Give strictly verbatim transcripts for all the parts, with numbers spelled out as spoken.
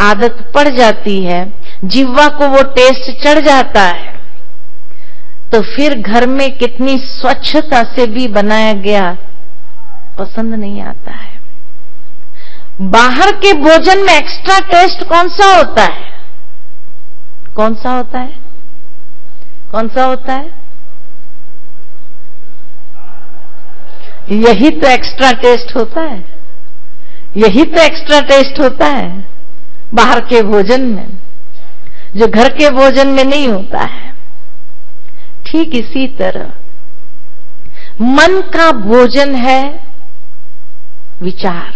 आदत पड़ जाती है, जिह्वा को वो टेस्ट चढ़ जाता है, तो फिर घर में कितनी स्वच्छता से भी बनाया गया पसंद नहीं आता है। बाहर के भोजन में एक्स्ट्रा टेस्ट कौन सा होता है? कौन सा होता है? कौन सा होता है? यही तो एक्स्ट्रा टेस्ट होता है, यही तो एक्स्ट्रा टेस्ट होता है बाहर के भोजन में, जो घर के भोजन में नहीं होता है। ठीक इसी तरह मन का भोजन है विचार,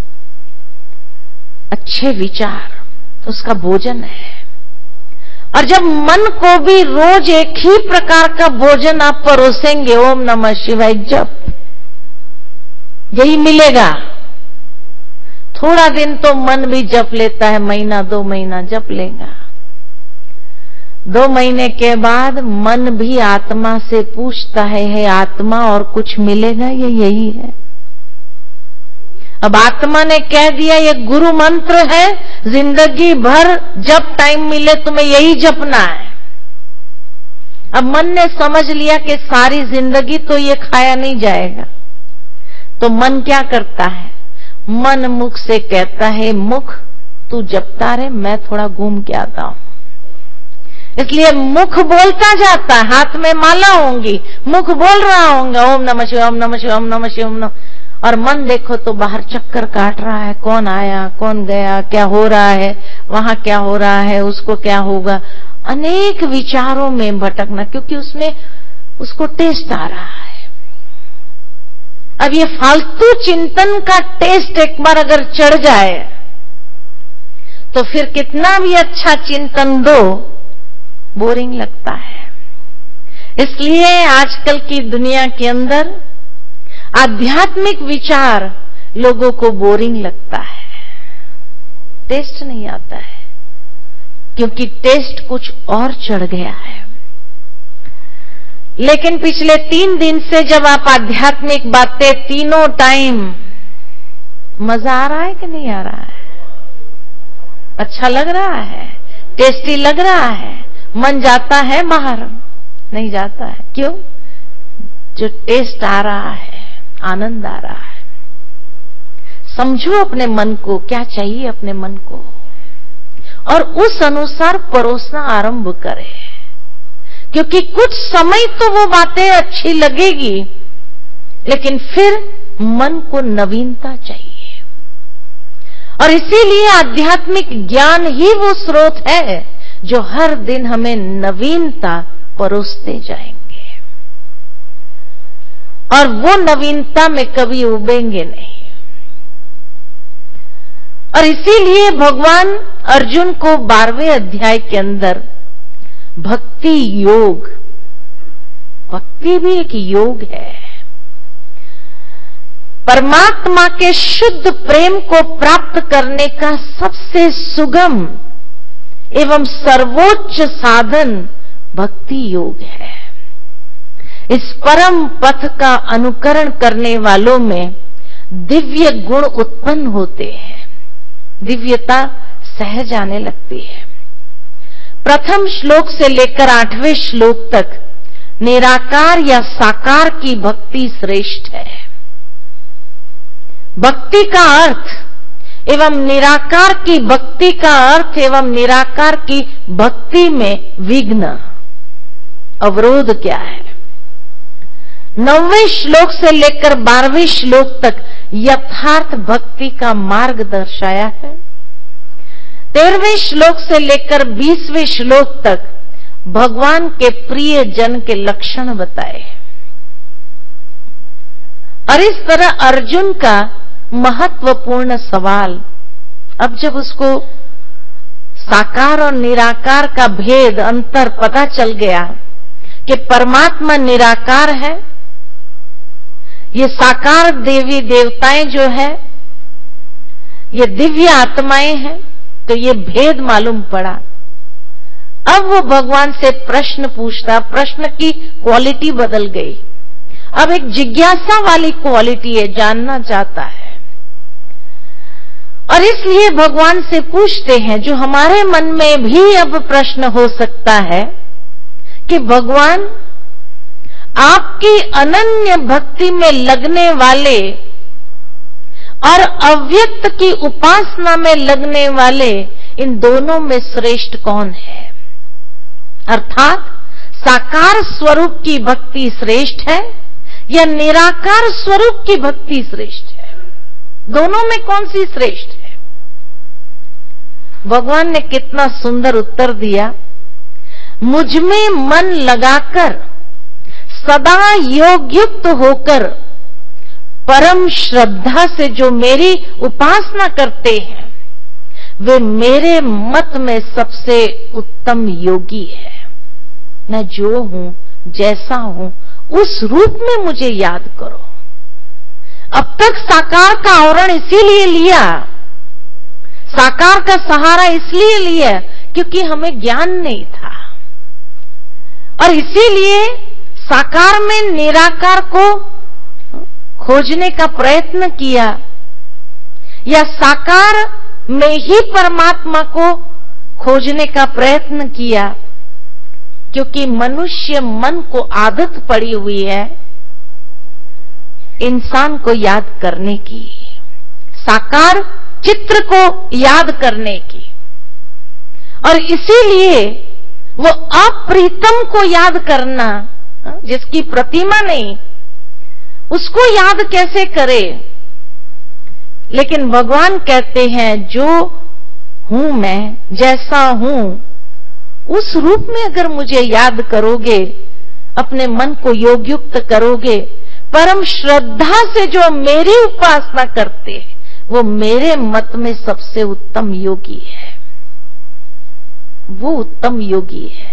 अच्छे विचार उसका भोजन है। और जब मन को भी रोज एक ही प्रकार का भोजन आप परोसेंगे, ओम नमः शिवाय जप, यही मिलेगा। थोड़ा दिन तो मन भी जप लेता है, महीना दो महीना जप लेगा, दो महीने के बाद मन भी आत्मा से पूछता है, हे आत्मा और कुछ मिलेगा? ये यही है। अब आत्मा ने कह दिया ये गुरु मंत्र है, जिंदगी भर जब टाइम मिले तुम्हें यही जपना है। अब मन ने समझ लिया कि सारी जिंदगी तो ये खाया नहीं जाएगा, तो मन क्या करता है? मन मुख से कहता है, मुख तू जपता रहे, मैं थोड़ा घूम के आता हूं। इसलिए मुख बोलता जाता है, हाथ में माला होंगी, मुख बोल रहा होगा ओम नमः शिवाय ओम नमः शिवाय ओम नमः शिवाय ओम नमः, और मन देखो तो बाहर चक्कर काट रहा है, कौन आया कौन गया, क्या हो रहा है, वहां क्या हो रहा है, उसको क्या होगा, अनेक विचारों में भटकना, क्योंकि उसमें उसको टेस्ट आ रहा है। अब ये फालतू चिंतन का टेस्ट एक बार अगर चढ़ जाए तो फिर कितना भी अच्छा चिंतन दो बोरिंग लगता है। इसलिए आजकल की दुनिया के अंदर आध्यात्मिक विचार लोगों को बोरिंग लगता है, टेस्ट नहीं आता है, क्योंकि टेस्ट कुछ और चढ़ गया है। लेकिन पिछले तीन दिन से जब आप आध्यात्मिक बातें तीनों टाइम, मजा आ रहा है कि नहीं आ रहा है? अच्छा लग रहा है, टेस्टी लग रहा है, मन जाता है बाहर? नहीं जाता है। क्यों? जो टेस्ट आ रहा है, आनंद आ रहा है। समझो अपने मन को, क्या चाहिए अपने मन को, और उस अनुसार परोसना आरंभ करें, क्योंकि कुछ समय तो वो बातें अच्छी लगेगी, लेकिन फिर मन को नवीनता चाहिए। और इसीलिए आध्यात्मिक ज्ञान ही वो स्रोत है जो हर दिन हमें नवीनता परोसते जाएंगे, और वो नवीनता में कभी उबेंगे नहीं। और इसीलिए भगवान अर्जुन को बारहवें अध्याय के अंदर भक्ति योग, भक्ति भी एक योग है, परमात्मा के शुद्ध प्रेम को प्राप्त करने का सबसे सुगम एवं सर्वोच्च साधन भक्ति योग है। इस परम पथ का अनुकरण करने वालों में दिव्य गुण उत्पन्न होते हैं, दिव्यता सहज आने लगती है। प्रथम श्लोक से लेकर आठवें श्लोक तक निराकार या साकार की भक्ति श्रेष्ठ है। भक्ति का अर्थ एवं निराकार की भक्ति का अर्थ एवं निराकार की भक्ति में विघ्न, अवरोध क्या है? नौवें श्लोक से लेकर बारहवें श्लोक तक यथार्थ भक्ति का मार्ग दर्शाया है। तेरहवें श्लोक से लेकर बीसवें श्लोक तक भगवान के प्रिय जन के लक्षण बताए। और इस तरह अर्जुन का महत्वपूर्ण सवाल, अब जब उसको साकार और निराकार का भेद, अंतर पता चल गया कि परमात्मा निराकार है, ये साकार देवी देवताएं जो है ये दिव्य आत्माएं हैं, तो ये भेद मालूम पड़ा। अब वो भगवान से प्रश्न पूछता, प्रश्न की क्वालिटी बदल गई, अब एक जिज्ञासा वाली क्वालिटी है, जानना चाहता है। और इसलिए भगवान से पूछते हैं, जो हमारे मन में भी अब प्रश्न हो सकता है कि भगवान, आपकी अनन्य भक्ति में लगने वाले और अव्यक्त की उपासना में लगने वाले, इन दोनों में श्रेष्ठ कौन है? अर्थात साकार स्वरूप की भक्ति श्रेष्ठ है या निराकार स्वरूप की भक्ति श्रेष्ठ है? दोनों में कौन सी श्रेष्ठ है? भगवान ने कितना सुंदर उत्तर दिया। मुझ में मन लगाकर सदा योगयुक्त होकर परम श्रद्धा से जो मेरी उपासना करते हैं, वे मेरे मत में सबसे उत्तम योगी है। मैं जो हूं, जैसा हूं, उस रूप में मुझे याद करो। अब तक साकार का आवरण इसीलिए लिया, साकार का सहारा इसलिए लिया क्योंकि हमें ज्ञान नहीं था, और इसीलिए साकार में निराकार को खोजने का प्रयत्न किया, या साकार में ही परमात्मा को खोजने का प्रयत्न किया, क्योंकि मनुष्य मन को आदत पड़ी हुई है इंसान को याद करने की, साकार चित्र को याद करने की, और इसीलिए वो अप्रीतम को याद करना, जिसकी प्रतिमा नहीं, उसको याद कैसे करे? लेकिन भगवान कहते हैं, जो हूं मैं, जैसा हूं, उस रूप में अगर मुझे याद करोगे, अपने मन को योगयुक्त करोगे, परम श्रद्धा से जो मेरी उपासना करते हैं, वो मेरे मत में सबसे उत्तम योगी है। वो उत्तम योगी है।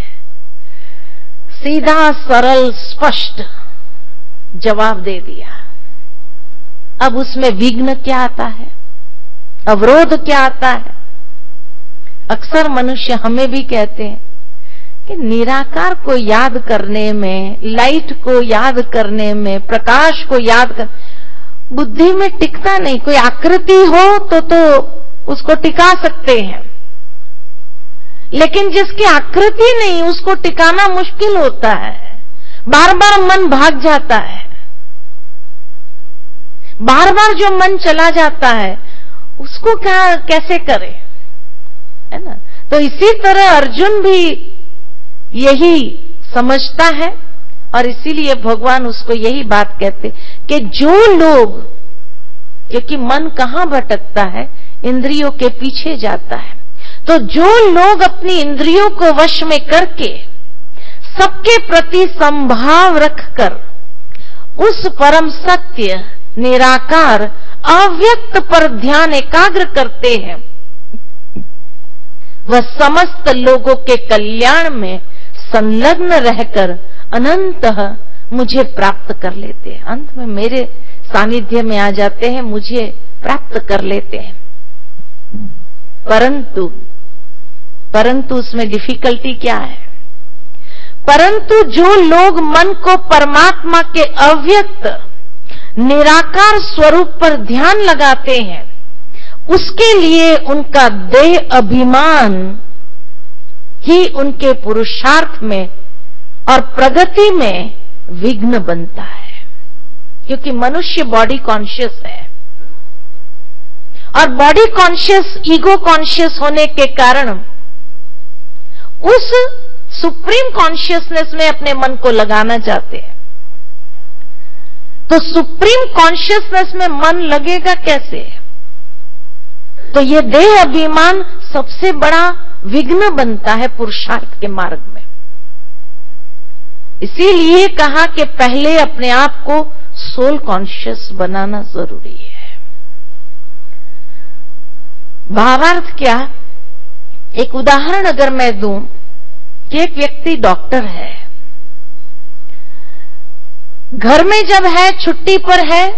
सीधा सरल स्पष्ट जवाब दे दिया। अब उसमें विघ्न क्या आता है, अवरोध क्या आता है? अक्सर मनुष्य हमें भी कहते हैं कि निराकार को याद करने में, लाइट को याद करने में, प्रकाश को याद कर, बुद्धि में टिकता नहीं। कोई आकृति हो तो तो उसको टिका सकते हैं, लेकिन जिसकी आकृति नहीं, उसको टिकाना मुश्किल होता है। बार बार मन भाग जाता है, बार बार जो मन चला जाता है, उसको क्या कैसे करे, है ना? तो इसी तरह अर्जुन भी यही समझता है, और इसीलिए भगवान उसको यही बात कहते कि जो लोग, क्योंकि मन कहां भटकता है, इंद्रियों के पीछे जाता है, तो जो लोग अपनी इंद्रियों को वश में करके सबके प्रति संभाव रखकर उस परम सत्य, निराकार, अव्यक्त पर ध्यान एकाग्र करते हैं, वह समस्त लोगों के कल्याण में संलग्न रहकर अनंतः मुझे प्राप्त कर लेते हैं। अंत में मेरे सानिध्य में आ जाते हैं, मुझे प्राप्त कर लेते हैं। परंतु परंतु उसमें डिफिकल्टी क्या है? परंतु जो लोग मन को परमात्मा के अव्यक्त निराकार स्वरूप पर ध्यान लगाते हैं, उसके लिए उनका देह अभिमान ही उनके पुरुषार्थ में और प्रगति में विघ्न बनता है। क्योंकि मनुष्य बॉडी कॉन्शियस है, और बॉडी कॉन्शियस, ईगो कॉन्शियस होने के कारण उस सुप्रीम कॉन्शियसनेस में अपने मन को लगाना चाहते हैं। तो सुप्रीम कॉन्शियसनेस में मन लगेगा कैसे? तो ये देह अभिमान सबसे बड़ा विघ्न बनता है पुरुषार्थ के मार्ग में। इसीलिए कहा कि पहले अपने आप को सोल कॉन्शियस बनाना जरूरी है। भावार्थ क्या? एक उदाहरण अगर मैं दूं कि एक व्यक्ति डॉक्टर है, घर में जब है, छुट्टी पर है,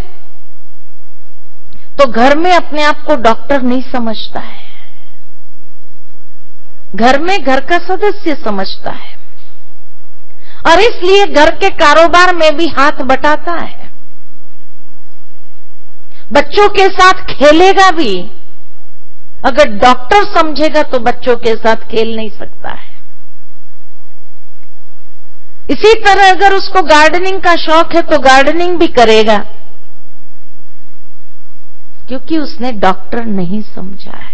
तो घर में अपने आप को डॉक्टर नहीं समझता है, घर में घर का सदस्य समझता है, और इसलिए घर के कारोबार में भी हाथ बटाता है, बच्चों के साथ खेलेगा भी, अगर डॉक्टर समझेगा तो बच्चों के साथ खेल नहीं सकता है। इसी तरह अगर उसको गार्डनिंग का शौक है तो गार्डनिंग भी करेगा, क्योंकि उसने डॉक्टर नहीं समझा है।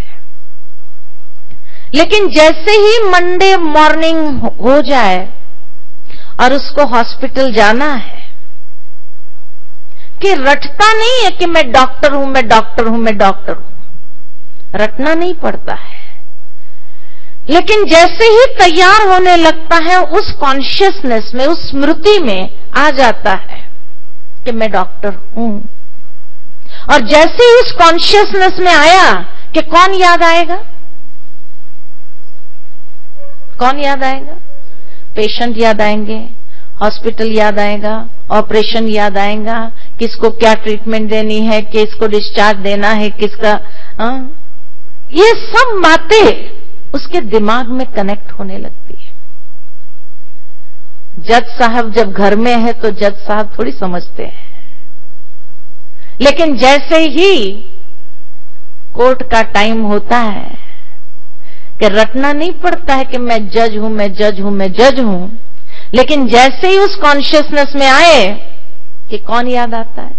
लेकिन जैसे ही मंडे मॉर्निंग हो जाए और उसको हॉस्पिटल जाना है, कि रटता नहीं है कि मैं डॉक्टर हूं, मैं डॉक्टर हूं, मैं डॉक्टर हूं, रटना नहीं पड़ता है। लेकिन जैसे ही तैयार होने लगता है, उस कॉन्शियसनेस में, उस स्मृति में आ जाता है कि मैं डॉक्टर हूं। और जैसे ही उस कॉन्शियसनेस में आया कि कौन याद आएगा, कौन याद आएगा? पेशेंट याद आएंगे, हॉस्पिटल याद आएगा, ऑपरेशन याद आएगा, किसको क्या ट्रीटमेंट देनी है, किसको डिस्चार्ज देना है, किसका आ? ये सब बातें उसके दिमाग में कनेक्ट होने लगती है। जज साहब जब घर में है तो जज साहब थोड़ी समझते हैं, लेकिन जैसे ही कोर्ट का टाइम होता है कि रटना नहीं पड़ता है कि मैं जज हूं, मैं जज हूं, मैं जज हूं। लेकिन जैसे ही उस कॉन्शियसनेस में आए कि कौन याद आता है,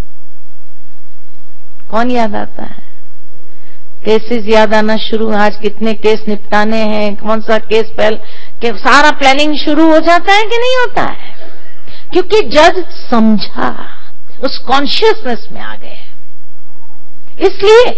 कौन याद आता है? केसेस याद आना शुरू, आज कितने केस निपटाने हैं, कौन सा केस पहले, कि सारा प्लानिंग शुरू हो जाता है कि नहीं होता है? क्योंकि जज समझा, उस कॉन्शियसनेस में आ गए। इसलिए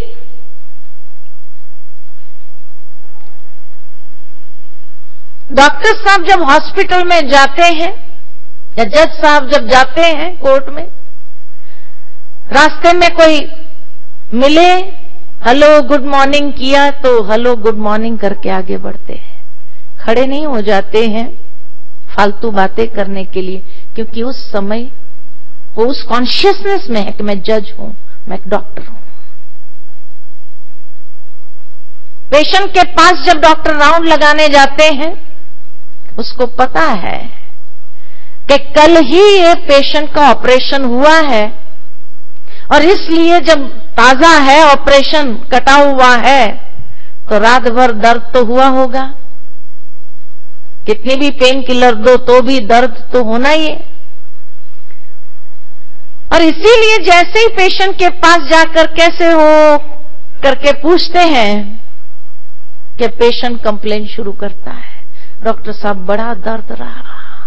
डॉक्टर साहब जब हॉस्पिटल में जाते हैं या जज साहब जब जाते हैं कोर्ट में, रास्ते में कोई मिले, हेलो गुड मॉर्निंग किया तो हेलो गुड मॉर्निंग करके आगे बढ़ते हैं, खड़े नहीं हो जाते हैं फालतू बातें करने के लिए, क्योंकि उस समय वो उस कॉन्शियसनेस में है कि मैं जज हूं, मैं डॉक्टर हूं। पेशेंट के पास जब डॉक्टर राउंड लगाने जाते हैं, उसको पता है कि कल ही ये पेशेंट का ऑपरेशन हुआ है, और इसलिए जब ताजा है, ऑपरेशन कटा हुआ है, तो रात भर दर्द तो हुआ होगा, कितनी भी पेन किलर दो तो भी दर्द तो होना ही है। और इसीलिए जैसे ही पेशेंट के पास जाकर कैसे हो करके पूछते हैं कि पेशेंट कंप्लेन शुरू करता है, डॉक्टर साहब बड़ा दर्द रहा,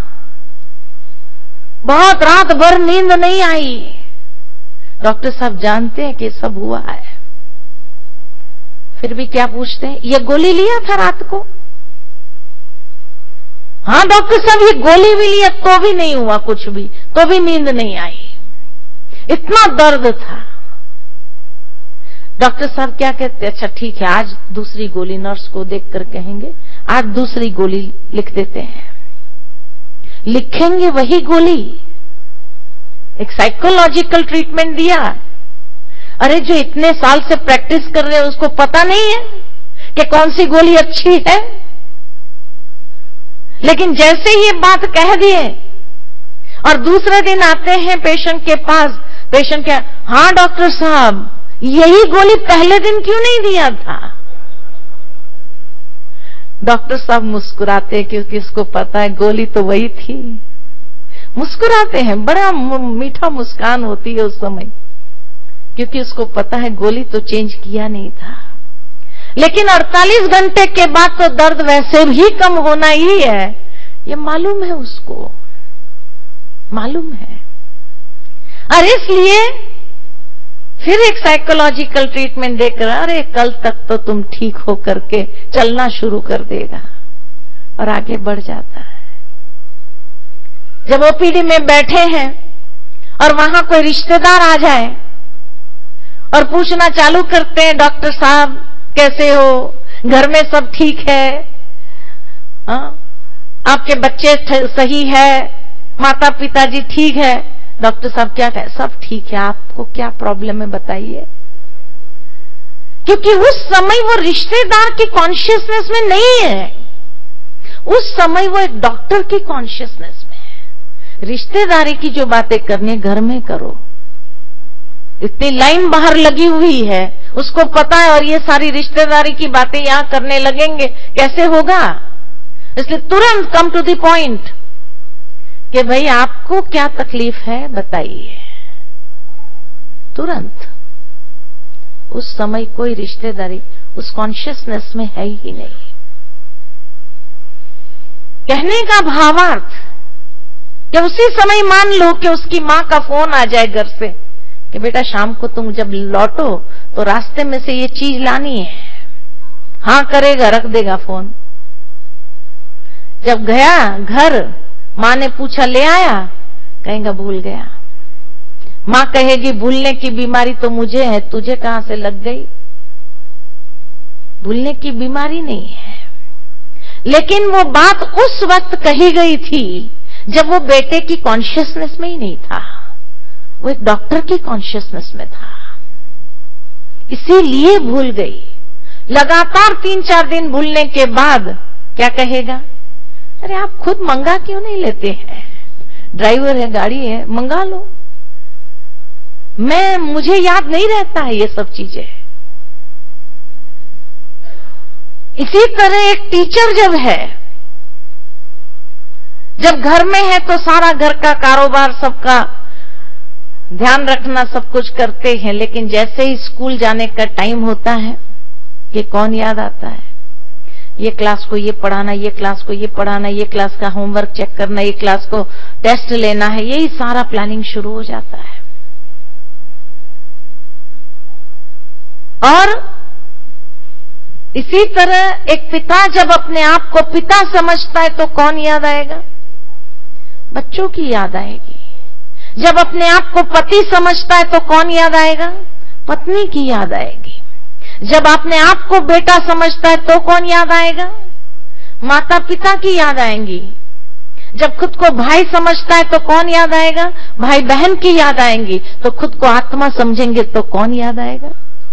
बहुत रात भर नींद नहीं आई। डॉक्टर साहब जानते हैं कि सब हुआ है, फिर भी क्या पूछते हैं, ये गोली लिया था रात को? हाँ डॉक्टर साहब ये गोली भी लिया तो भी नहीं हुआ कुछ भी, तो भी नींद नहीं आई, इतना दर्द था। डॉक्टर साहब क्या कहते, अच्छा ठीक है, आज दूसरी गोली, नर्स को देखकर कहेंगे आज दूसरी गोली लिख देते हैं। लिखेंगे वही गोली, एक साइकोलॉजिकल ट्रीटमेंट दिया। अरे जो इतने साल से प्रैक्टिस कर रहे हैं उसको पता नहीं है कि कौन सी गोली अच्छी है। लेकिन जैसे ये बात कह दिए और दूसरे दिन आते हैं पेशेंट के पास, पेशेंट क्या, हाँ डॉक्टर साहब यही गोली पहले दिन क्यों नहीं दिया था? डॉक्टर साहब मुस्कुराते क्योंकि उसको पता है गोली तो वही थी। मुस्कुराते हैं, बड़ा मीठा मुस्कान होती है उस समय, क्योंकि उसको पता है गोली तो चेंज किया नहीं था। लेकिन अड़तालीस घंटे के बाद तो दर्द वैसे भी कम होना ही है, ये मालूम है उसको, मालूम है। और इसलिए फिर एक साइकोलॉजिकल ट्रीटमेंट देकर, अरे कल तक तो तुम ठीक हो करके चलना शुरू कर देगा, और आगे बढ़ जाता है। जब ओपीडी में बैठे हैं और वहां कोई रिश्तेदार आ जाए और पूछना चालू करते हैं, डॉक्टर साहब कैसे हो, घर में सब ठीक है, आ? आपके बच्चे सही है, माता पिताजी ठीक है? डॉक्टर साहब क्या कहे, सब ठीक है, आपको क्या प्रॉब्लम है बताइए। क्योंकि उस समय वो रिश्तेदार की कॉन्शियसनेस में नहीं है, उस समय वो एक डॉक्टर की कॉन्शियसनेस में है। रिश्तेदारी की जो बातें करनी घर में करो, इतनी लाइन बाहर लगी हुई है, उसको पता है, और ये सारी रिश्तेदारी की बातें यहां करने लगेंगे, कैसे होगा? इसलिए तुरंत कम टू द पॉइंट कि भाई आपको क्या तकलीफ है बताइए। तुरंत। उस समय कोई रिश्तेदारी उस कॉन्शियसनेस में है ही नहीं। कहने का भावार्थ कि उसी समय मान लो कि उसकी मां का फोन आ जाए घर से कि बेटा शाम को तुम जब लौटो तो रास्ते में से ये चीज लानी है। हां करेगा, रख देगा फोन। जब गया घर, मां ने पूछा ले आया, कहेगा भूल गया। मां कहेगी भूलने की बीमारी तो मुझे है, तुझे कहां से लग गई? भूलने की बीमारी नहीं है, लेकिन वो बात उस वक्त कही गई थी जब वो बेटे की कॉन्शियसनेस में ही नहीं था, वो एक डॉक्टर की कॉन्शियसनेस में था, इसीलिए भूल गई। लगातार तीन चार दिन भूलने के बाद क्या कहेगा? अरे आप खुद मंगा क्यों नहीं लेते हैं? ड्राइवर है, गाड़ी है, मंगा लो। मैं मुझे याद नहीं रहता है ये सब चीजें। इसी तरह एक टीचर जब है, जब घर में है तो सारा घर का कारोबार सबका ध्यान रखना, सब कुछ करते हैं, लेकिन जैसे ही स्कूल जाने का टाइम होता है कि कौन याद आता है? ये क्लास को ये पढ़ाना, ये क्लास को ये पढ़ाना, ये क्लास का होमवर्क चेक करना, ये क्लास को टेस्ट लेना है, यही सारा प्लानिंग शुरू हो जाता है। और इसी तरह एक पिता जब अपने आप को पिता समझता है तो कौन याद आएगा? बच्चों की याद आएगी। जब अपने आप को पति समझता है तो कौन याद आएगा? पत्नी की याद आएगी। जब अपने आप को बेटा समझता है तो कौन याद आएगा? माता पिता की याद आएंगी। जब खुद को भाई समझता है तो कौन याद आएगा? भाई बहन की याद आएंगी। तो खुद को आत्मा समझेंगे तो कौन याद आएगा?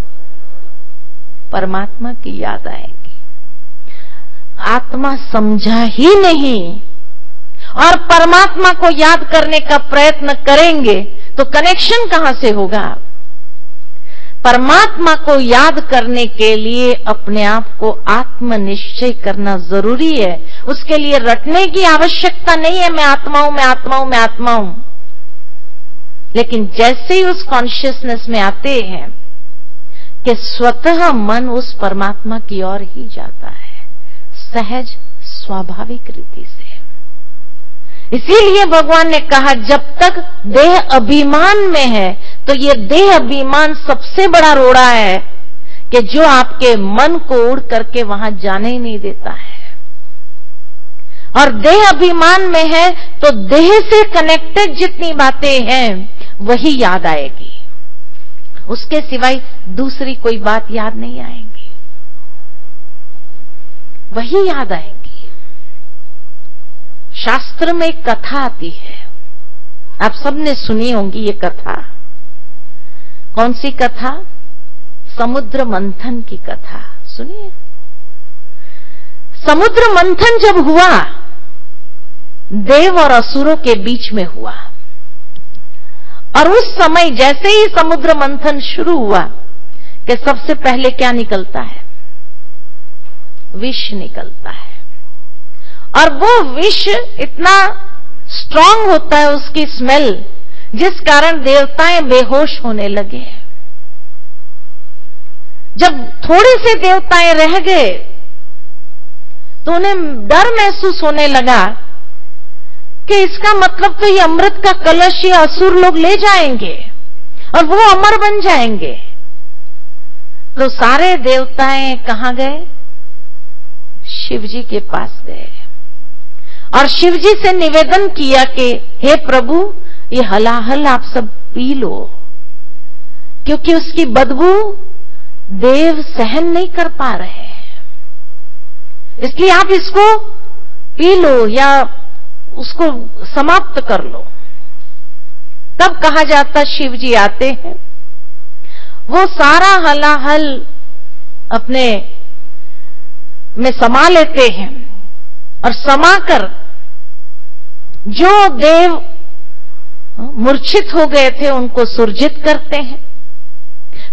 परमात्मा की याद आएगी। आत्मा समझा ही नहीं और परमात्मा को याद करने का प्रयत्न करेंगे तो कनेक्शन कहां से होगा? परमात्मा को याद करने के लिए अपने आप को आत्मनिश्चय करना जरूरी है। उसके लिए रटने की आवश्यकता नहीं है, मैं आत्मा हूं, मैं आत्मा हूं, मैं आत्मा हूं। लेकिन जैसे ही उस कॉन्शियसनेस में आते हैं कि स्वतः मन उस परमात्मा की ओर ही जाता है, सहज स्वाभाविक रीति से। इसीलिए भगवान ने कहा जब तक देह अभिमान में है तो ये देह अभिमान सबसे बड़ा रोड़ा है कि जो आपके मन को उड़ करके वहां जाने ही नहीं देता है। और देह अभिमान में है तो देह से कनेक्टेड जितनी बातें हैं वही याद आएगी, उसके सिवाय दूसरी कोई बात याद नहीं आएगी, वही याद आएंगी। शास्त्र में एक कथा आती है, आप सबने सुनी होंगी ये कथा। कौन सी कथा? समुद्र मंथन की कथा सुनिए। समुद्र मंथन जब हुआ, देव और असुरों के बीच में हुआ, और उस समय जैसे ही समुद्र मंथन शुरू हुआ कि सबसे पहले क्या निकलता है? विष निकलता है। और वो विष इतना स्ट्रांग होता है, उसकी स्मेल, जिस कारण देवताएं बेहोश होने लगे। जब थोड़े से देवताएं रह गए तो उन्हें डर महसूस होने लगा कि इसका मतलब तो ये अमृत का कलश ये असुर लोग ले जाएंगे और वो अमर बन जाएंगे। तो सारे देवताएं कहां गए? शिव जी के पास गए और शिव जी से निवेदन किया कि हे प्रभु, ये हलाहल आप सब पी लो, क्योंकि उसकी बदबू देव सहन नहीं कर पा रहे हैं, इसलिए आप इसको पी लो या उसको समाप्त कर लो। तब कहा जाता शिव जी आते हैं, वो सारा हलाहल अपने में समा लेते हैं और समाकर जो देव मूर्छित हो गए थे उनको सुरजित करते हैं,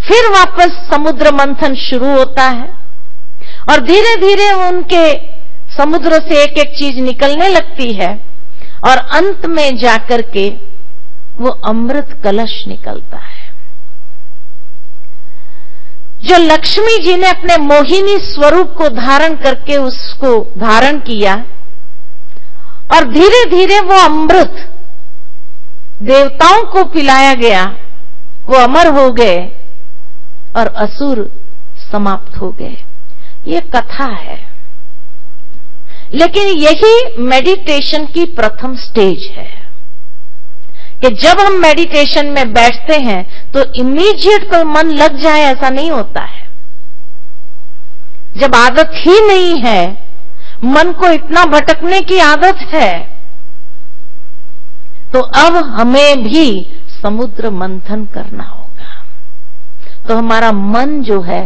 फिर वापस समुद्र मंथन शुरू होता है और धीरे धीरे उनके समुद्र से एक एक चीज निकलने लगती है और अंत में जाकर के वो अमृत कलश निकलता है जो लक्ष्मी जी ने अपने मोहिनी स्वरूप को धारण करके उसको धारण किया और धीरे धीरे वो अमृत देवताओं को पिलाया गया, वो अमर हो गए और असुर समाप्त हो गए। ये कथा है, लेकिन यही मेडिटेशन की प्रथम स्टेज है कि जब हम मेडिटेशन में बैठते हैं तो इमीडिएट कोई मन लग जाए ऐसा नहीं होता है। जब आदत ही नहीं है, मन को इतना भटकने की आदत है, तो अब हमें भी समुद्र मंथन करना होगा। तो हमारा मन जो है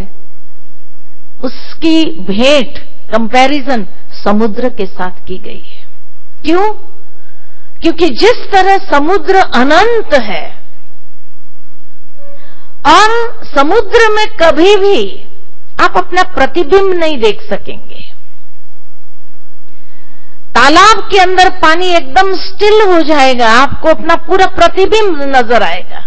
उसकी भेंट कंपैरिजन समुद्र के साथ की गई है। क्यों? क्योंकि जिस तरह समुद्र अनंत है और समुद्र में कभी भी आप अपना प्रतिबिंब नहीं देख सकेंगे। तालाब के अंदर पानी एकदम स्टिल हो जाएगा, आपको अपना पूरा प्रतिबिंब नजर आएगा।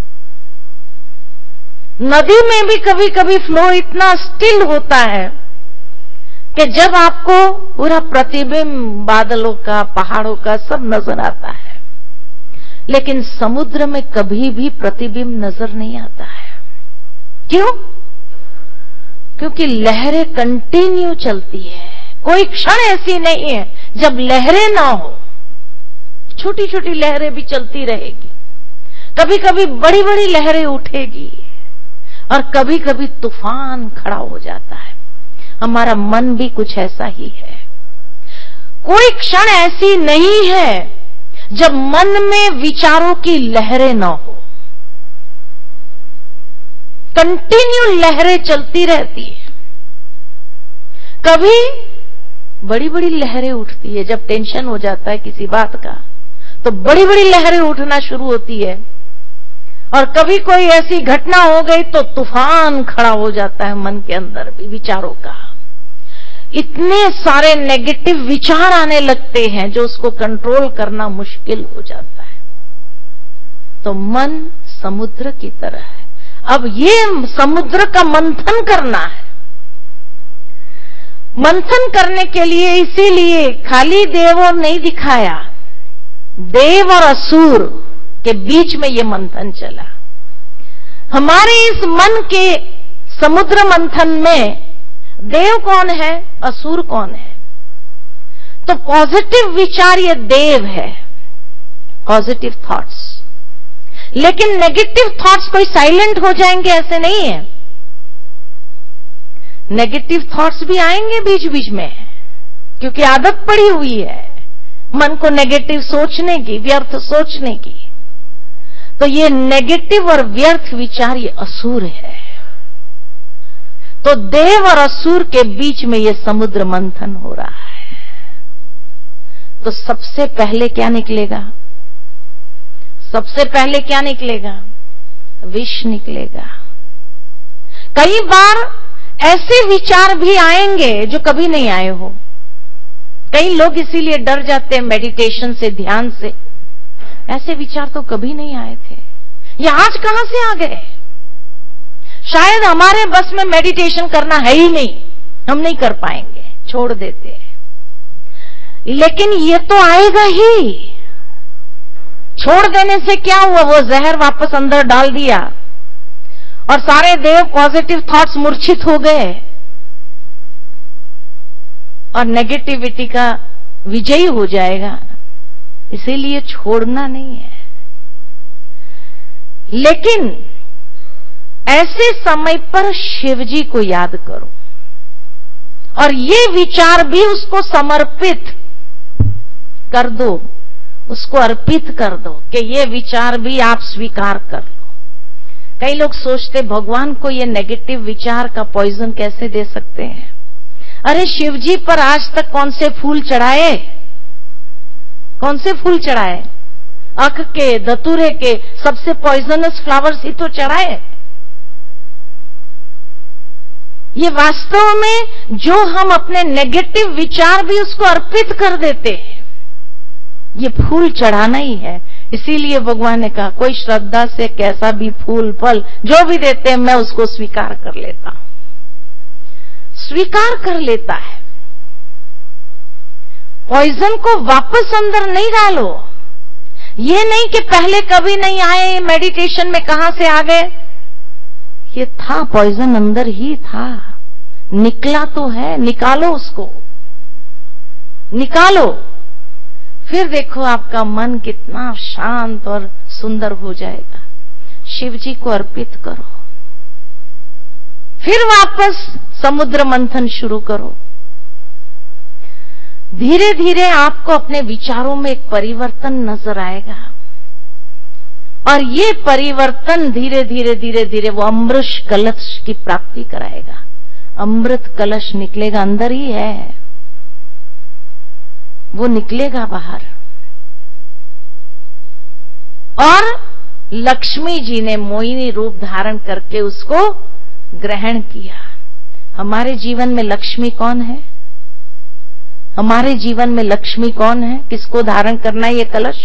नदी में भी कभी कभी फ्लो इतना स्टिल होता है कि जब आपको पूरा प्रतिबिंब बादलों का, पहाड़ों का सब नजर आता है, लेकिन समुद्र में कभी भी प्रतिबिंब नजर नहीं आता है। क्यों? क्योंकि लहरें कंटिन्यू चलती है, कोई क्षण ऐसी नहीं है जब लहरें ना हो। छोटी छोटी लहरें भी चलती रहेगी, कभी कभी बड़ी बड़ी लहरें उठेगी और कभी कभी तूफान खड़ा हो जाता है। हमारा मन भी कुछ ऐसा ही है। कोई क्षण ऐसी नहीं है जब मन में विचारों की लहरें ना हो, कंटिन्यू लहरें चलती रहती है। कभी बड़ी बड़ी लहरें उठती है, जब टेंशन हो जाता है किसी बात का तो बड़ी बड़ी लहरें उठना शुरू होती है, और कभी कोई ऐसी घटना हो गई तो तूफान खड़ा हो जाता है मन के अंदर भी विचारों का। इतने सारे नेगेटिव विचार आने लगते हैं जो उसको कंट्रोल करना मुश्किल हो जाता है। तो मन समुद्र की तरह है। अब ये समुद्र का मंथन करना है। मंथन करने के लिए इसीलिए खाली देव और नहीं दिखाया, देव और असुर के बीच में ये मंथन चला। हमारे इस मन के समुद्र मंथन में देव कौन है, असुर कौन है? तो पॉजिटिव विचार ये देव है, पॉजिटिव थॉट्स। लेकिन नेगेटिव थॉट्स कोई साइलेंट हो जाएंगे ऐसे नहीं है। नेगेटिव थॉट्स भी आएंगे बीच बीच में, क्योंकि आदत पड़ी हुई है मन को नेगेटिव सोचने की, व्यर्थ सोचने की। तो ये नेगेटिव और व्यर्थ विचार ये असुर है। तो देव और असुर के बीच में ये समुद्र मंथन हो रहा है। तो सबसे पहले क्या निकलेगा? सबसे पहले क्या निकलेगा? विष निकलेगा। कई बार ऐसे विचार भी आएंगे जो कभी नहीं आए हो। कई लोग इसीलिए डर जाते हैं मेडिटेशन से, ध्यान से। ऐसे विचार तो कभी नहीं आए थे, ये आज कहां से आ गए? शायद हमारे बस में मेडिटेशन करना है ही नहीं, हम नहीं कर पाएंगे, छोड़ देते हैं। लेकिन ये तो आएगा ही। छोड़ देने से क्या हुआ? वो जहर वापस अंदर डाल दिया और सारे देव पॉजिटिव थॉट्स मूर्छित हो गए और नेगेटिविटी का विजयी हो जाएगा। इसीलिए छोड़ना नहीं है। लेकिन ऐसे समय पर शिवजी को याद करो और ये विचार भी उसको समर्पित कर दो, उसको अर्पित कर दो कि ये विचार भी आप स्वीकार कर लो। कई लोग सोचते भगवान को ये नेगेटिव विचार का पॉइजन कैसे दे सकते हैं? अरे शिवजी पर आज तक कौन से फूल चढ़ाए? कौन से फूल चढ़ाए? अख के, धतूरे के, सबसे पॉइजनस फ्लावर्स ही तो चढ़ाए। ये वास्तव में जो हम अपने नेगेटिव विचार भी उसको अर्पित कर देते हैं, ये फूल चढ़ाना ही है। इसीलिए भगवान ने कहा कोई श्रद्धा से कैसा भी फूल फल जो भी देते हैं मैं उसको स्वीकार कर लेता हूं, स्वीकार कर लेता है। पॉइजन को वापस अंदर नहीं डालो। ये नहीं कि पहले कभी नहीं आए, मेडिटेशन में कहां से आ गए। ये था, पॉइजन अंदर ही था, निकला तो है, निकालो उसको, निकालो। फिर देखो आपका मन कितना शांत और सुंदर हो जाएगा। शिव जी को अर्पित करो, फिर वापस समुद्र मंथन शुरू करो। धीरे धीरे आपको अपने विचारों में एक परिवर्तन नजर आएगा और ये परिवर्तन धीरे धीरे धीरे धीरे वो अमृत कलश की प्राप्ति कराएगा। अमृत कलश निकलेगा, अंदर ही है, वो निकलेगा बाहर। और लक्ष्मी जी ने मोहिनी रूप धारण करके उसको ग्रहण किया। हमारे जीवन में लक्ष्मी कौन है? हमारे जीवन में लक्ष्मी कौन है? किसको धारण करना है ये कलश?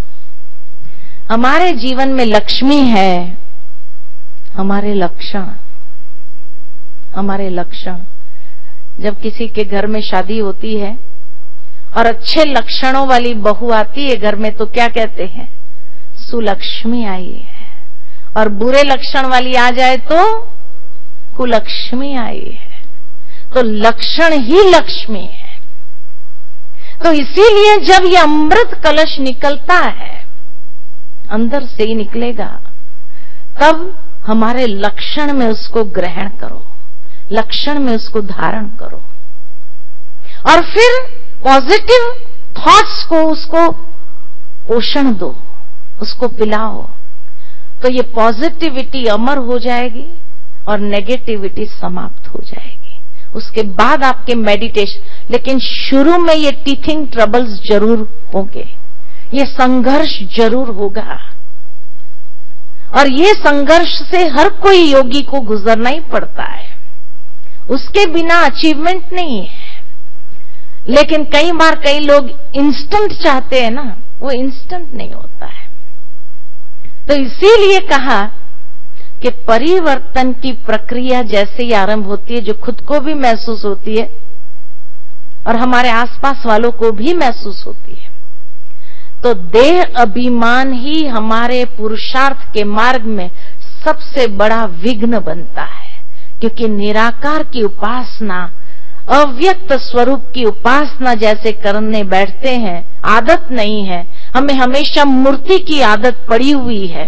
हमारे जीवन में लक्ष्मी है हमारे लक्षण, हमारे लक्षण। जब किसी के घर में शादी होती है और अच्छे लक्षणों वाली बहू आती है घर में तो क्या कहते हैं? सुलक्ष्मी आई है। और बुरे लक्षण वाली आ जाए तो कुलक्ष्मी आई है। तो लक्षण ही लक्ष्मी है। तो इसीलिए जब ये अमृत कलश निकलता है, अंदर से ही निकलेगा, तब हमारे लक्षण में उसको ग्रहण करो, लक्षण में उसको धारण करो और फिर पॉजिटिव थॉट्स को उसको पोषण दो, उसको पिलाओ। तो ये पॉजिटिविटी अमर हो जाएगी और नेगेटिविटी समाप्त हो जाएगी। उसके बाद आपके मेडिटेशन, लेकिन शुरू में ये टीथिंग ट्रबल्स जरूर होंगे, ये संघर्ष जरूर होगा और ये संघर्ष से हर कोई योगी को गुजरना ही पड़ता है। उसके बिना अचीवमेंट नहीं है। लेकिन कई बार कई लोग इंस्टेंट चाहते हैं ना, वो इंस्टेंट नहीं होता है। तो इसीलिए कहा कि परिवर्तन की प्रक्रिया जैसे ही आरंभ होती है, जो खुद को भी महसूस होती है और हमारे आसपास वालों को भी महसूस होती है, तो देह अभिमान ही हमारे पुरुषार्थ के मार्ग में सबसे बड़ा विघ्न बनता है। क्योंकि निराकार की उपासना, अव्यक्त स्वरूप की उपासना जैसे करने बैठते हैं, आदत नहीं है, हमें हमेशा मूर्ति की आदत पड़ी हुई है।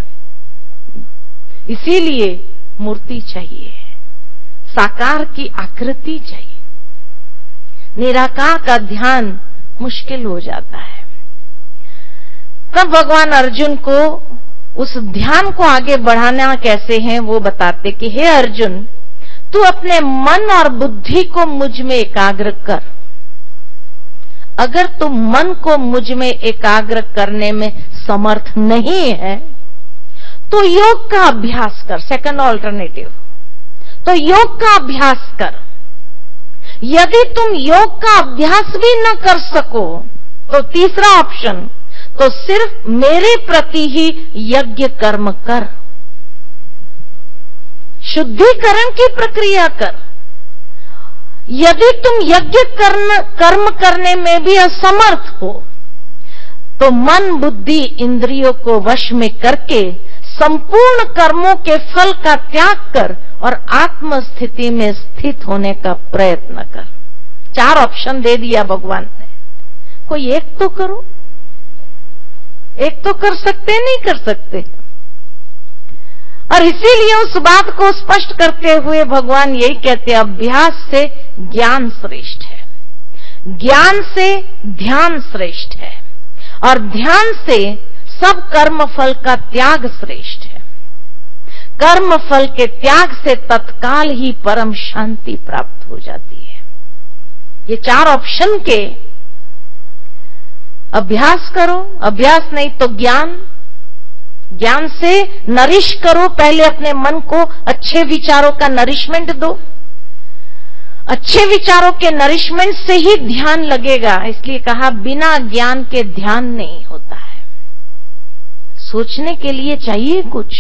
इसीलिए मूर्ति चाहिए, साकार की आकृति चाहिए। निराकार का ध्यान मुश्किल हो जाता है। तब भगवान अर्जुन को उस ध्यान को आगे बढ़ाना कैसे है वो बताते कि हे अर्जुन, तू अपने मन और बुद्धि को मुझ में एकाग्र कर। अगर तू मन को मुझ में एकाग्र करने में समर्थ नहीं है तो योग का अभ्यास कर। सेकंड ऑल्टरनेटिव, तो योग का अभ्यास कर। यदि तुम योग का अभ्यास भी न कर सको तो तीसरा ऑप्शन, तो सिर्फ मेरे प्रति ही यज्ञ कर्म कर, शुद्धिकरण की प्रक्रिया कर। यदि तुम यज्ञ कर्म कर्म करने में भी असमर्थ हो तो मन बुद्धि इंद्रियों को वश में करके संपूर्ण कर्मों के फल का त्याग कर और आत्म स्थिति में स्थित होने का प्रयत्न कर। चार ऑप्शन दे दिया भगवान ने, कोई एक तो करो। एक तो कर सकते, नहीं कर सकते। और इसीलिए उस बात को स्पष्ट करते हुए भगवान यही कहते हैं, अभ्यास से ज्ञान श्रेष्ठ है, ज्ञान से ध्यान श्रेष्ठ है और ध्यान से सब कर्म फल का त्याग श्रेष्ठ है। कर्म फल के त्याग से तत्काल ही परम शांति प्राप्त हो जाती है। ये चार ऑप्शन के अभ्यास करो, अभ्यास नहीं तो ज्ञान, ज्ञान से नरिश करो। पहले अपने मन को अच्छे विचारों का नरिशमेंट दो, अच्छे विचारों के नरिशमेंट से ही ध्यान लगेगा। इसलिए कहा बिना ज्ञान के ध्यान नहीं होता है। सोचने के लिए चाहिए कुछ।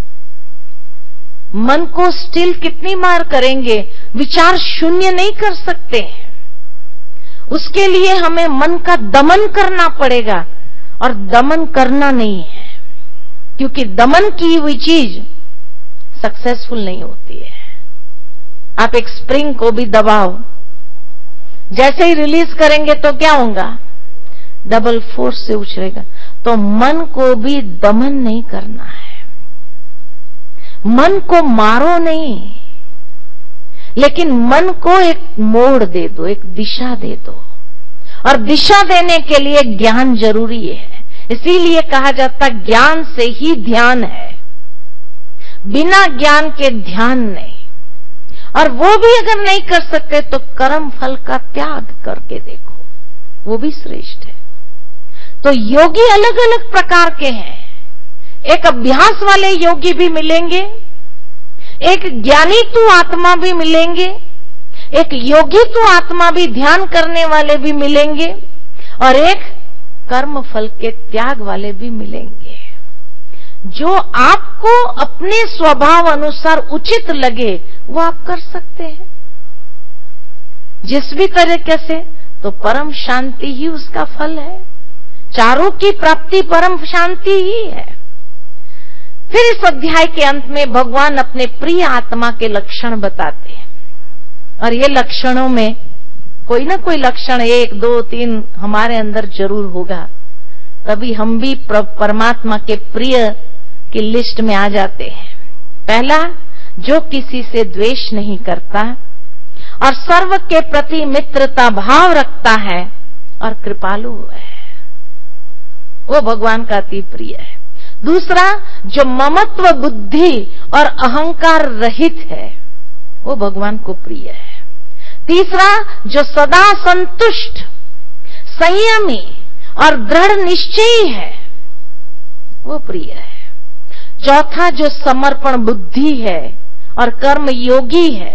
मन को स्टिल कितनी बार करेंगे? विचार शून्य नहीं कर सकते। उसके लिए हमें मन का दमन करना पड़ेगा, और दमन करना नहीं है, क्योंकि दमन की हुई चीज सक्सेसफुल नहीं होती है। आप एक स्प्रिंग को भी दबाओ, जैसे ही रिलीज करेंगे तो क्या होगा? डबल फोर्स से उछलेगा। तो मन को भी दमन नहीं करना है। मन को मारो नहीं, लेकिन मन को एक मोड़ दे दो, एक दिशा दे दो। और दिशा देने के लिए ज्ञान जरूरी है। इसीलिए कहा जाता ज्ञान से ही ध्यान है, बिना ज्ञान के ध्यान नहीं। और वो भी अगर नहीं कर सकते तो कर्म फल का त्याग करके देखो, वो भी श्रेष्ठ है। तो योगी अलग अलग प्रकार के हैं। एक अभ्यास वाले योगी भी मिलेंगे, एक ज्ञानी तू आत्मा भी मिलेंगे, एक योगी तू आत्मा भी ध्यान करने वाले भी मिलेंगे, और एक कर्म फल के त्याग वाले भी मिलेंगे। जो आपको अपने स्वभाव अनुसार उचित लगे वो आप कर सकते हैं, जिस भी तरीके से। तो परम शांति ही उसका फल है। चारों की प्राप्ति परम शांति ही है। फिर इस अध्याय के अंत में भगवान अपने प्रिय आत्मा के लक्षण बताते हैं, और ये लक्षणों में कोई ना कोई लक्षण एक दो तीन हमारे अंदर जरूर होगा, तभी हम भी परमात्मा के प्रिय की लिस्ट में आ जाते हैं। पहला, जो किसी से द्वेष नहीं करता और सर्व के प्रति मित्रता भाव रखता है और कृपालु है, वो भगवान का अति प्रिय है। दूसरा, जो ममत्व बुद्धि और अहंकार रहित है, वो भगवान को प्रिय है। तीसरा, जो सदा संतुष्ट, संयमी और दृढ़ निश्चयी है, वो प्रिय है। चौथा, जो समर्पण बुद्धि है और कर्म योगी है।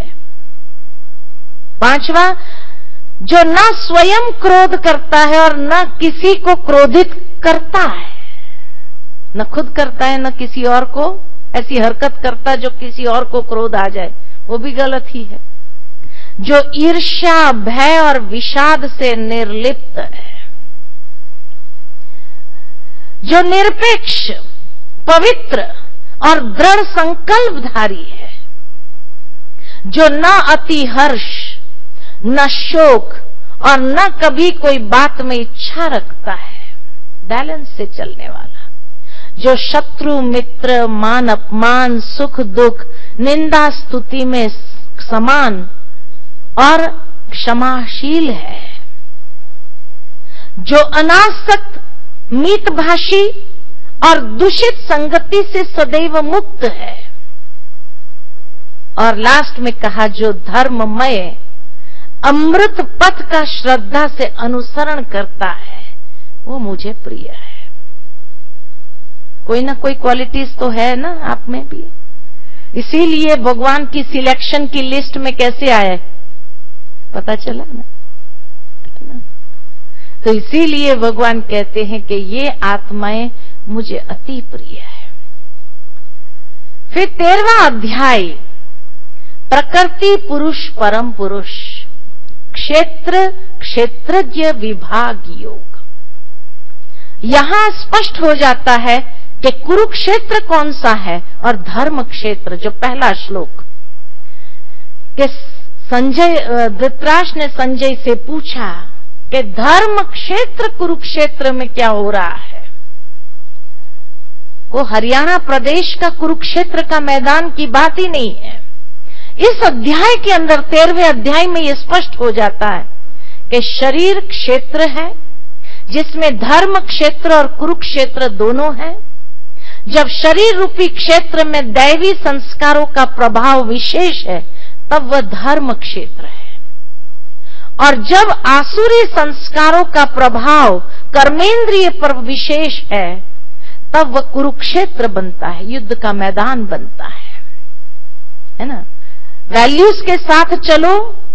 पांचवा, जो न स्वयं क्रोध करता है और न किसी को क्रोधित करता है, न खुद करता है न किसी और को ऐसी हरकत करता जो किसी और को क्रोध आ जाए, वो भी गलत ही है। जो ईर्ष्या, भय और विषाद से निर्लिप्त है, जो निरपेक्ष, पवित्र और दृढ़ संकल्पधारी है, जो न अति हर्ष, न शोक और न कभी कोई बात में इच्छा रखता है, बैलेंस से चलने वाला, जो शत्रु मित्र, मान अपमान, सुख दुख, निंदा स्तुति में समान और क्षमाशील है, जो अनासक्त, मितभाषी और दूषित संगति से सदैव मुक्त है। और लास्ट में कहा, जो धर्ममय अमृत पथ का श्रद्धा से अनुसरण करता है, वो मुझे प्रिय है। कोई ना कोई क्वालिटीज तो है ना आप में भी, इसीलिए भगवान की सिलेक्शन की लिस्ट में कैसे आए पता चला ना, ना? तो इसीलिए भगवान कहते हैं कि ये आत्माएं मुझे अति प्रिय है। फिर तेरहवां अध्याय, प्रकृति पुरुष परम पुरुष, क्षेत्र क्षेत्रज्ञ विभाग योग। यहां स्पष्ट हो जाता है कि कुरुक्षेत्र कौन सा है और धर्म क्षेत्र, जो पहला श्लोक कि संजय, धृतराष्ट्र ने संजय से पूछा कि धर्म क्षेत्र कुरुक्षेत्र में क्या हो रहा है। वो हरियाणा प्रदेश का कुरुक्षेत्र का मैदान की बात ही नहीं है। इस अध्याय के अंदर, तेरहवें अध्याय में यह स्पष्ट हो जाता है कि शरीर क्षेत्र है, जिसमें धर्म क्षेत्र और कुरुक्षेत्र दोनों हैं। जब शरीर रूपी क्षेत्र में दैवी संस्कारों का प्रभाव विशेष है, तब वह धर्म क्षेत्र है, और जब आसुरी संस्कारों का प्रभाव कर्मेंद्रिय पर विशेष है, तब वह कुरुक्षेत्र बनता है, युद्ध का मैदान बनता है, है ना। वैल्यूज के साथ चलो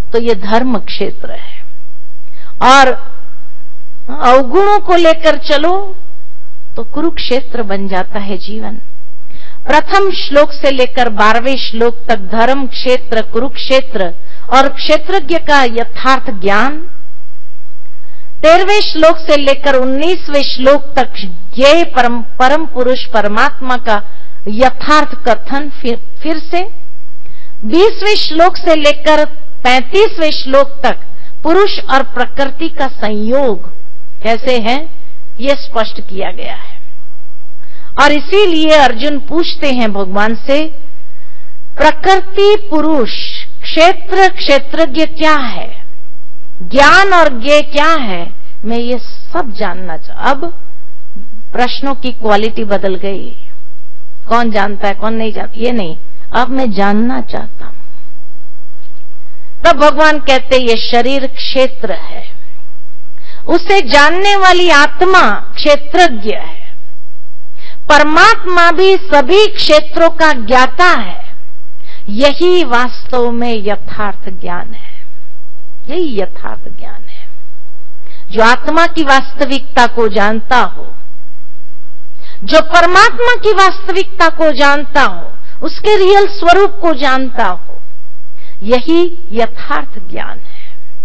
तो ये धर्म क्षेत्र है। और अवगुणों को लेकर चलो तो कुरुक्षेत्र बन जाता है जीवन। प्रथम श्लोक से लेकर बारहवें श्लोक तक धर्म क्षेत्र, कुरुक्षेत्र और क्षेत्रज्ञ का यथार्थ ज्ञान। तेरहवें श्लोक से लेकर उन्नीसवें श्लोक तक ये परम परम पुरुष परमात्मा का यथार्थ कथन। फिर फिर से बीसवें श्लोक से लेकर पैंतीसवें श्लोक तक पुरुष और प्रकृति का संयोग कैसे है ये स्पष्ट किया गया है। और इसीलिए अर्जुन पूछते हैं भगवान से, प्रकृति, पुरुष, क्षेत्र, क्षेत्रज्ञ क्या है, ज्ञान और ज्ञेय क्या है, मैं ये सब जानना चाहता। अब प्रश्नों की क्वालिटी बदल गई। कौन जानता है कौन नहीं जानता ये नहीं, अब मैं जानना चाहता हूं। तब भगवान कहते ये शरीर क्षेत्र है, उसे जानने वाली आत्मा क्षेत्रज्ञ है। परमात्मा भी सभी क्षेत्रों का ज्ञाता है। यही वास्तव में यथार्थ ज्ञान है, यही यथार्थ ज्ञान है। जो आत्मा की वास्तविकता को जानता हो, जो परमात्मा की वास्तविकता को जानता हो, उसके रियल स्वरूप को जानता हो, यही यथार्थ ज्ञान है।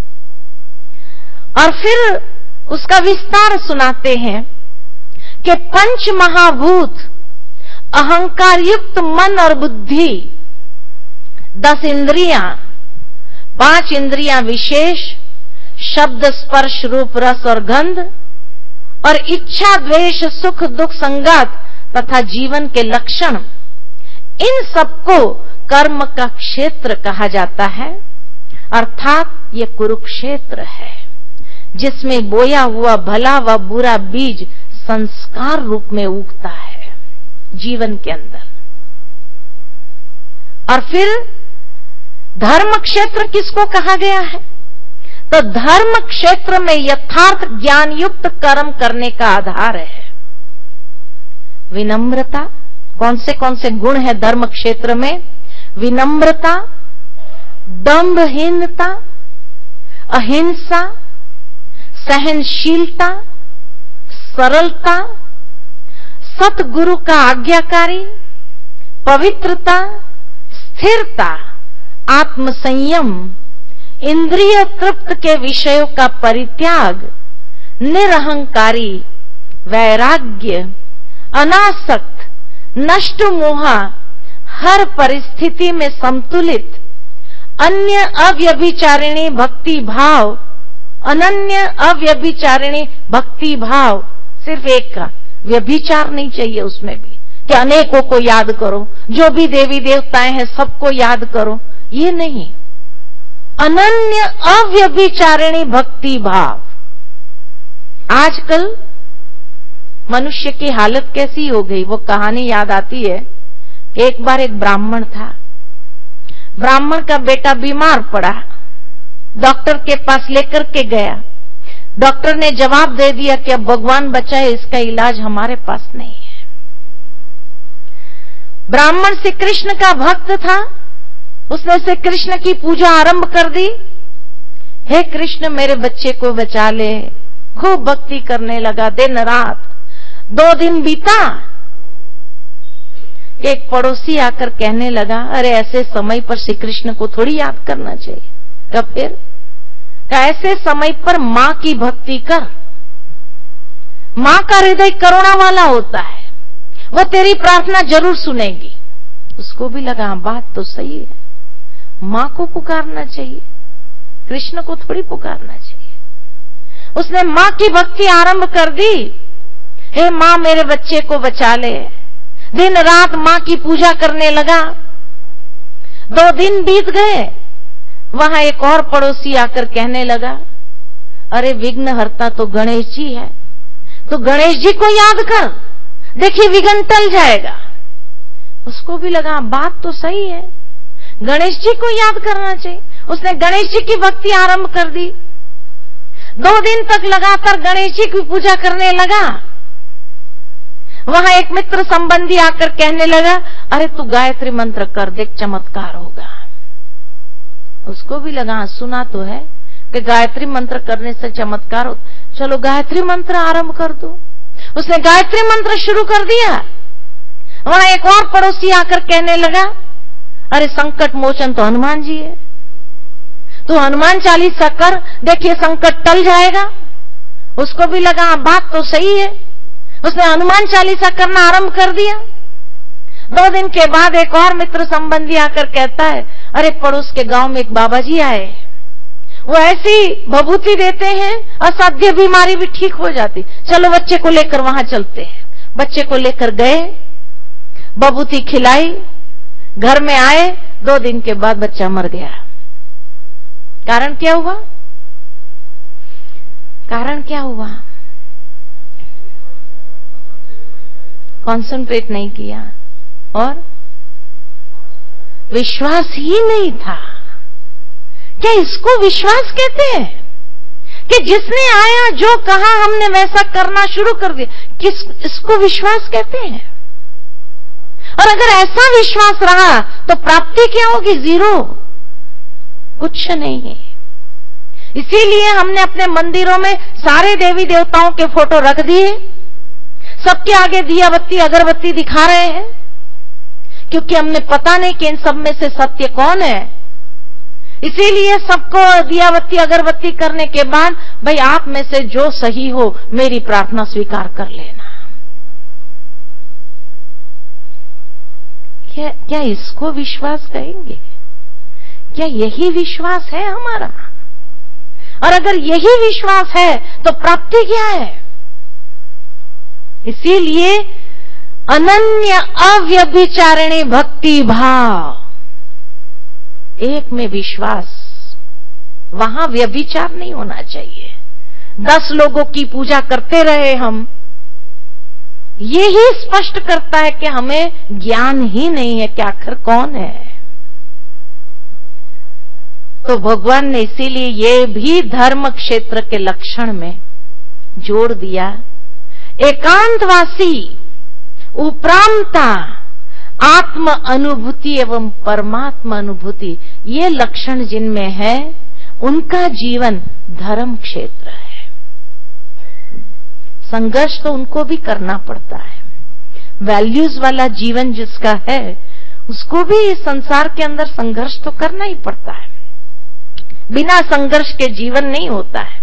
और फिर उसका विस्तार सुनाते हैं कि पंच महाभूत, अहंकार युक्त मन और बुद्धि, दस इंद्रियां, पांच इंद्रियां विशेष, शब्द स्पर्श रूप रस और गंध, और इच्छा द्वेष सुख दुख संगात तथा जीवन के लक्षण, इन सबको कर्म का क्षेत्र कहा जाता है। अर्थात ये कुरुक्षेत्र है जिसमें बोया हुआ भला व बुरा बीज संस्कार रूप में उगता है जीवन के अंदर। और फिर धर्म क्षेत्र किसको कहा गया है? तो धर्म क्षेत्र में यथार्थ ज्ञान युक्त कर्म करने का आधार है विनम्रता। कौन से कौन से गुण है धर्म क्षेत्र में? विनम्रता, दंभहीनता, अहिंसा, सहनशीलता, सरलता, सतगुरु का आज्ञाकारी, पवित्रता, स्थिरता, आत्मसंयम, इंद्रिय तृप्त के विषयों का परित्याग, निरहंकारी, वैराग्य, अनासक्त, नष्ट मोहा, हर परिस्थिति में संतुलित, अन्य अव्यभिचारिणी भक्ति भाव, अनन्य अव्यभिचारिणी भक्ति भाव। सिर्फ एक का व्यभिचार नहीं चाहिए उसमें भी कि अनेकों को याद करो, जो भी देवी देवताएं हैं सबको याद करो, ये नहीं। अनन्य अव्यभिचारिणी भक्ति भाव। आजकल मनुष्य की हालत कैसी हो गई, वो कहानी याद आती है। एक बार एक ब्राह्मण था, ब्राह्मण का बेटा बीमार पड़ा, डॉक्टर के पास लेकर के गया। डॉक्टर ने जवाब दे दिया कि अब भगवान बचाए, इसका इलाज हमारे पास नहीं है। ब्राह्मण श्री कृष्ण का भक्त था, उसने से कृष्ण की पूजा आरंभ कर दी। हे कृष्ण मेरे बच्चे को बचा ले, खूब भक्ति करने लगा दिन रात। दो दिन बीता, एक पड़ोसी आकर कहने लगा, अरे ऐसे समय पर श्री कृष्ण को थोड़ी याद करना चाहिए। कब फिर ऐसे समय पर मां की भक्ति कर, मां का हृदय करुणा वाला होता है, वो तेरी प्रार्थना जरूर सुनेगी। उसको भी लगा बात तो सही है, मां को पुकारना चाहिए, कृष्ण को थोड़ी पुकारना चाहिए। उसने मां की भक्ति आरंभ कर दी। हे मां मेरे बच्चे को बचा ले, दिन रात मां की पूजा करने लगा। दो दिन बीत गए, वहां एक और पड़ोसी आकर कहने लगा, अरे विघ्न हरता तो गणेश जी है, तो गणेश जी को याद कर, देखिए विघ्न टल जाएगा। उसको भी लगा बात तो सही है, गणेश जी को याद करना चाहिए। उसने गणेश जी की भक्ति आरंभ कर दी। दो दिन तक लगातार गणेश जी की पूजा करने लगा। वहां एक मित्र संबंधी आकर कहने लगा, अरे तू गायत्री मंत्र कर, देख चमत्कार होगा। उसको भी लगा हाँ, सुना तो है कि गायत्री मंत्र करने से चमत्कार हो, चलो गायत्री मंत्र आरंभ कर दो। उसने गायत्री मंत्र शुरू कर दिया। वहां एक और पड़ोसी आकर कहने लगा, अरे संकट मोचन तो हनुमान जी है, तो हनुमान चालीसा कर, देखिए संकट टल जाएगा। उसको भी लगा बात तो सही है, उसने हनुमान चालीसा करना आरंभ कर दिया। दो दिन के बाद एक और मित्र संबंधी आकर कहता है, अरे पड़ोस के गांव में एक बाबा जी आए, वो ऐसी भभूति देते हैं असाध्य बीमारी भी ठीक हो जाती, चलो बच्चे को लेकर वहां चलते हैं। बच्चे को लेकर गए, भभूति खिलाई, घर में आए, दो दिन के बाद बच्चा मर गया। कारण क्या हुआ? कारण क्या हुआ? कॉन्सेंट्रेट नहीं किया और विश्वास ही नहीं था। क्या इसको विश्वास कहते हैं कि जिसने आया जो कहा हमने वैसा करना शुरू कर दिया? किस इसको विश्वास कहते हैं? और अगर ऐसा विश्वास रहा तो प्राप्ति क्या होगी? जीरो, कुछ नहीं है। इसीलिए हमने अपने मंदिरों में सारे देवी देवताओं के फोटो रख दिए, सबके आगे दिया बत्ती अगरबत्ती दिखा रहे हैं, क्योंकि हमने पता नहीं कि इन सब में से सत्य कौन है। इसीलिए सबको दिया बत्ती अगरबत्ती करने के बाद, भाई आप में से जो सही हो मेरी प्रार्थना स्वीकार कर लेना। क्या क्या इसको विश्वास कहेंगे? क्या यही विश्वास है हमारा? और अगर यही विश्वास है तो प्राप्ति क्या है? इसीलिए अनन्य अव्यभिचारिणी भक्ति भाव, एक में विश्वास, वहां व्यभिचार नहीं होना चाहिए। दस लोगों की पूजा करते रहे हम, ये ही स्पष्ट करता है कि हमें ज्ञान ही नहीं है कि आखिर कौन है। तो भगवान ने इसीलिए ये भी धर्म क्षेत्र के लक्षण में जोड़ दिया। एकांतवासी, उपरामता, आत्म अनुभूति एवं परमात्मा अनुभूति, ये लक्षण जिनमें है उनका जीवन धर्म क्षेत्र है। संघर्ष तो उनको भी करना पड़ता है। वैल्यूज वाला जीवन जिसका है उसको भी इस संसार के अंदर संघर्ष तो करना ही पड़ता है। बिना संघर्ष के जीवन नहीं होता है।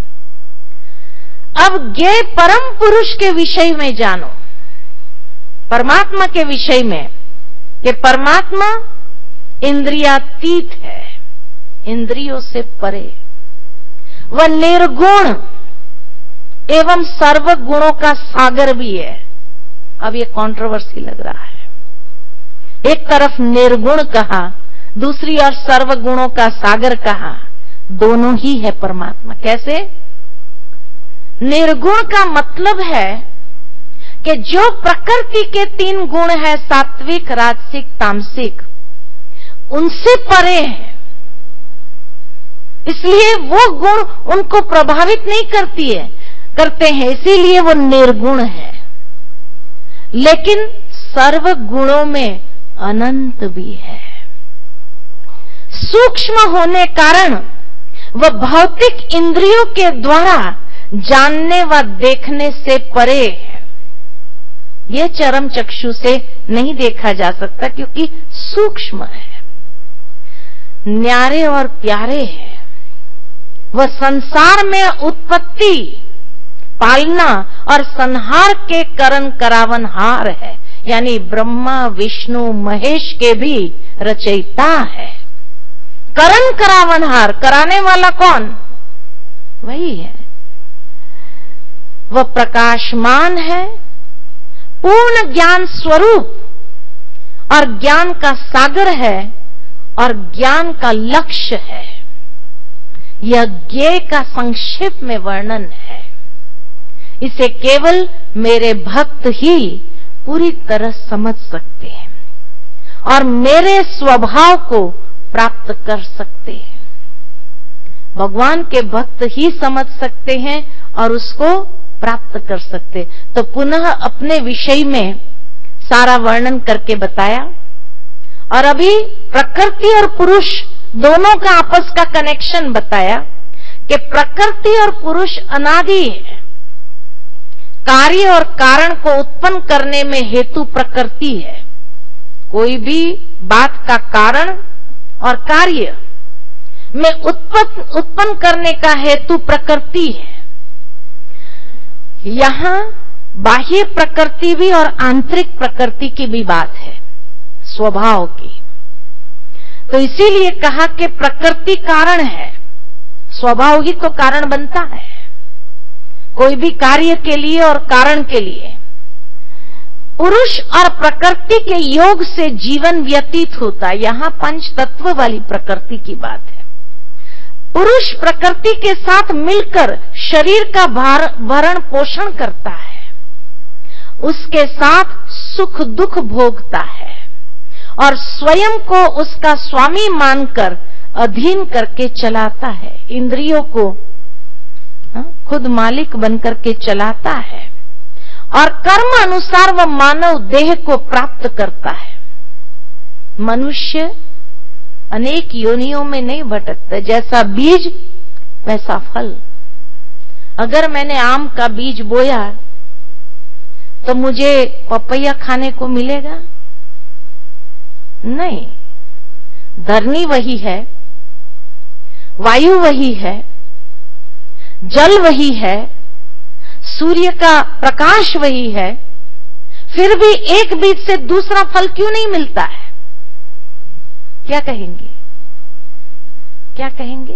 अब ये परम पुरुष के विषय में जानो, परमात्मा के विषय में, कि परमात्मा इंद्रियातीत है, इंद्रियों से परे, वह निर्गुण एवं सर्व गुणों का सागर भी है। अब ये कंट्रोवर्सी लग रहा है। एक तरफ निर्गुण कहा, दूसरी ओर सर्व गुणों का सागर कहा, दोनों ही है परमात्मा। कैसे? निर्गुण का मतलब है कि जो प्रकृति के तीन गुण है, सात्विक, राजसिक, तामसिक, उनसे परे है, इसलिए वो गुण उनको प्रभावित नहीं करती है करते हैं, इसीलिए वो निर्गुण है। लेकिन सर्व गुणों में अनंत भी है। सूक्ष्म होने कारण वह भौतिक इंद्रियों के द्वारा जानने व देखने से परे है। यह चरम चक्षु से नहीं देखा जा सकता क्योंकि सूक्ष्म है, न्यारे और प्यारे है। वह संसार में उत्पत्ति, पालना और संहार के करण करावनहार है, यानी ब्रह्मा विष्णु महेश के भी रचयिता है। करण करावनहार, कराने वाला कौन? वही है। वह प्रकाशमान है, पूर्ण ज्ञान स्वरूप और ज्ञान का सागर है और ज्ञान का लक्ष्य है। यह ज्ञेय का संक्षेप में वर्णन है। इसे केवल मेरे भक्त ही पूरी तरह समझ सकते हैं और मेरे स्वभाव को प्राप्त कर सकते हैं। भगवान के भक्त ही समझ सकते हैं और उसको प्राप्त कर सकते। तो पुनः अपने विषय में सारा वर्णन करके बताया और अभी प्रकृति और पुरुष दोनों का आपस का कनेक्शन बताया कि प्रकृति और पुरुष अनादि है। कार्य और कारण को उत्पन्न करने में हेतु प्रकृति है। कोई भी बात का कारण और कार्य में उत्पन्न उत्पन्न करने का हेतु प्रकृति है। यहां बाह्य प्रकृति भी और आंतरिक प्रकृति की भी बात है, स्वभाव की। तो इसीलिए कहा कि प्रकृति कारण है, स्वभाव ही तो कारण बनता है कोई भी कार्य के लिए और कारण के लिए। पुरुष और प्रकृति के योग से जीवन व्यतीत होता है। यहां पंच तत्व वाली प्रकृति की बात है। पुरुष प्रकृति के साथ मिलकर शरीर का भरण पोषण करता है, उसके साथ सुख दुख भोगता है और स्वयं को उसका स्वामी मानकर अधीन करके चलाता है। इंद्रियों को खुद मालिक बनकर के चलाता है और कर्म अनुसार वह मानव देह को प्राप्त करता है। मनुष्य अनेक योनियों में नहीं भटकता, जैसा बीज वैसा फल। अगर मैंने आम का बीज बोया तो मुझे पपैया खाने को मिलेगा? नहीं। धरनी वही है, वायु वही है, जल वही है, सूर्य का प्रकाश वही है, फिर भी एक बीज से दूसरा फल क्यों नहीं मिलता है? क्या कहेंगे? क्या कहेंगे?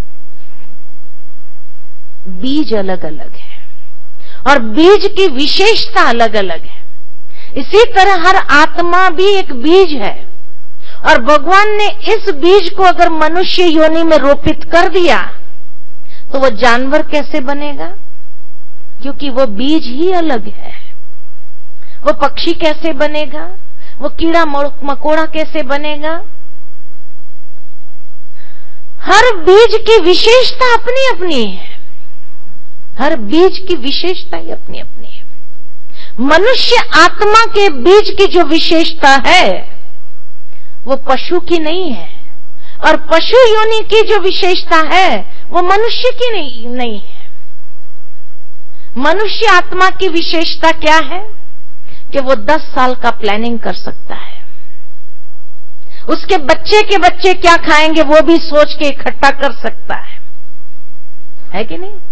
बीज अलग अलग है और बीज की विशेषता अलग अलग है। इसी तरह हर आत्मा भी एक बीज है और भगवान ने इस बीज को अगर मनुष्य योनि में रोपित कर दिया तो वो जानवर कैसे बनेगा? क्योंकि वो बीज ही अलग है। वो पक्षी कैसे बनेगा? वो कीड़ा मकोड़ा कैसे बनेगा? हर बीज की विशेषता अपनी अपनी है। हर बीज की विशेषता ही अपनी अपनी है। मनुष्य आत्मा के बीज की जो विशेषता है वो पशु की नहीं है और पशु योनि की जो विशेषता है वो मनुष्य की नहीं, नहीं है। मनुष्य आत्मा की विशेषता क्या है कि वो दस साल का प्लानिंग कर सकता है। उसके बच्चे के बच्चे क्या खाएंगे वो भी सोच के इकट्ठा कर सकता है, है कि नहीं?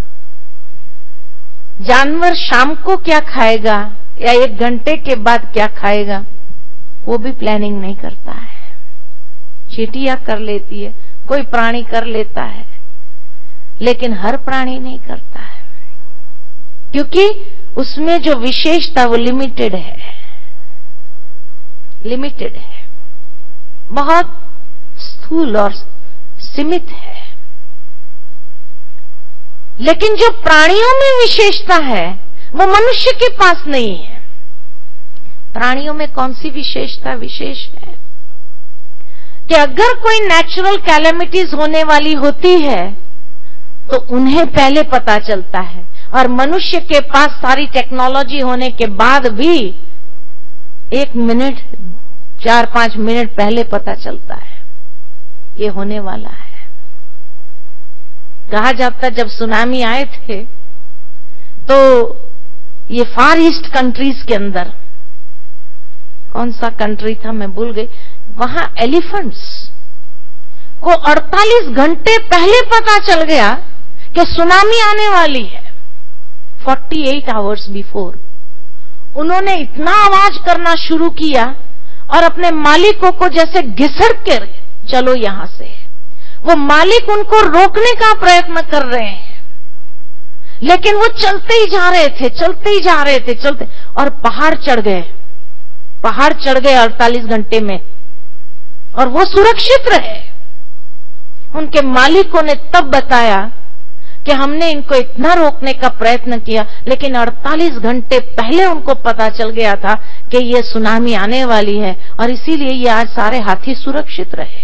जानवर शाम को क्या खाएगा या एक घंटे के बाद क्या खाएगा वो भी प्लानिंग नहीं करता है। चींटियां कर लेती है, कोई प्राणी कर लेता है, लेकिन हर प्राणी नहीं करता है क्योंकि उसमें जो विशेषता वो लिमिटेड है, लिमिटेड है, बहुत स्थूल और सीमित है। लेकिन जो प्राणियों में विशेषता है वो मनुष्य के पास नहीं है। प्राणियों में कौन सी विशेषता विशेष है कि अगर कोई नेचुरल कैलेमिटीज होने वाली होती है तो उन्हें पहले पता चलता है और मनुष्य के पास सारी टेक्नोलॉजी होने के बाद भी एक मिनट चार पांच मिनट पहले पता चलता है ये होने वाला है। कहा जाता जब सुनामी आए थे तो ये फार ईस्ट कंट्रीज के अंदर, कौन सा कंट्री था मैं भूल गई, वहां एलिफेंट्स को अड़तालीस घंटे पहले पता चल गया कि सुनामी आने वाली है। अड़तालीस आवर्स बिफोर उन्होंने इतना आवाज करना शुरू किया और अपने मालिकों को जैसे घिसड़ के चलो यहां से। वो मालिक उनको रोकने का प्रयत्न कर रहे हैं लेकिन वो चलते ही जा रहे थे, चलते ही जा रहे थे, चलते और पहाड़ चढ़ गए, पहाड़ चढ़ गए अड़तालीस घंटे में और वो सुरक्षित रहे। उनके मालिकों ने तब बताया कि हमने इनको इतना रोकने का प्रयत्न किया लेकिन अड़तालीस घंटे पहले उनको पता चल गया था कि ये सुनामी आने वाली है और इसीलिए ये आज सारे हाथी सुरक्षित रहे।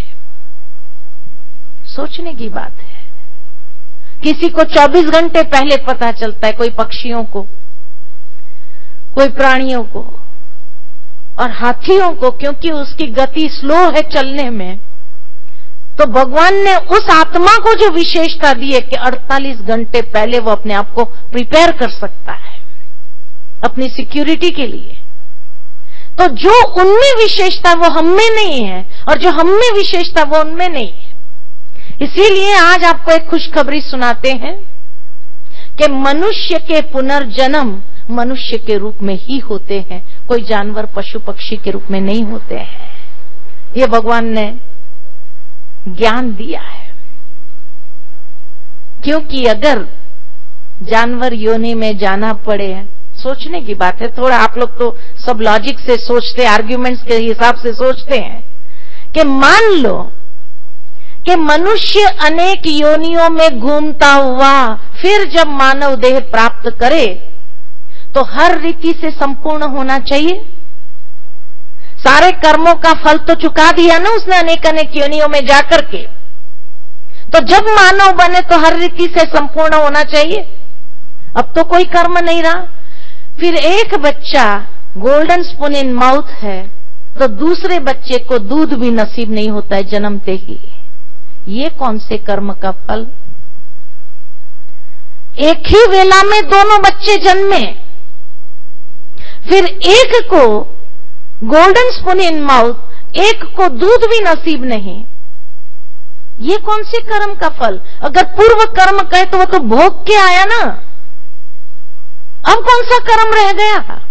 सोचने की बात है। किसी को चौबीस घंटे पहले पता चलता है, कोई पक्षियों को, कोई प्राणियों को, और हाथियों को, क्योंकि उसकी गति स्लो है चलने में, तो भगवान ने उस आत्मा को जो विशेषता दी है कि अड़तालीस घंटे पहले वो अपने आप को प्रिपेयर कर सकता है अपनी सिक्योरिटी के लिए। तो जो उनमें विशेषता वो हम में नहीं है, और जो हम में विशेषता वो उनमें नहीं है। इसीलिए आज आपको एक खुशखबरी सुनाते हैं कि मनुष्य के पुनर्जन्म मनुष्य के रूप में ही होते हैं, कोई जानवर पशु पक्षी के रूप में नहीं होते हैं। ये भगवान ने ज्ञान दिया है। क्योंकि अगर जानवर योनि में जाना पड़े, सोचने की बात है, थोड़ा आप लोग तो सब लॉजिक से सोचते, आर्ग्यूमेंट्स के हिसाब से सोचते हैं कि मान लो कि मनुष्य अनेक योनियों में घूमता हुआ फिर जब मानव देह प्राप्त करे तो हर रीति से संपूर्ण होना चाहिए। सारे कर्मों का फल तो चुका दिया ना उसने अनेक अनेक योनियों में जाकर के, तो जब मानव बने तो हर रीति से संपूर्ण होना चाहिए। अब तो कोई कर्म नहीं रहा। फिर एक बच्चा गोल्डन स्पून इन माउथ है तो दूसरे बच्चे को दूध भी नसीब नहीं होता है जन्मते ही। ये कौन से कर्म का फल? एक ही वेला में दोनों बच्चे जन्मे, फिर एक को गोल्डन स्पून इन माउथ, एक को दूध भी नसीब नहीं। ये कौन से कर्म का फल? अगर पूर्व कर्म कहे तो वो तो भोग के आया ना, अब कौन सा कर्म रह गया?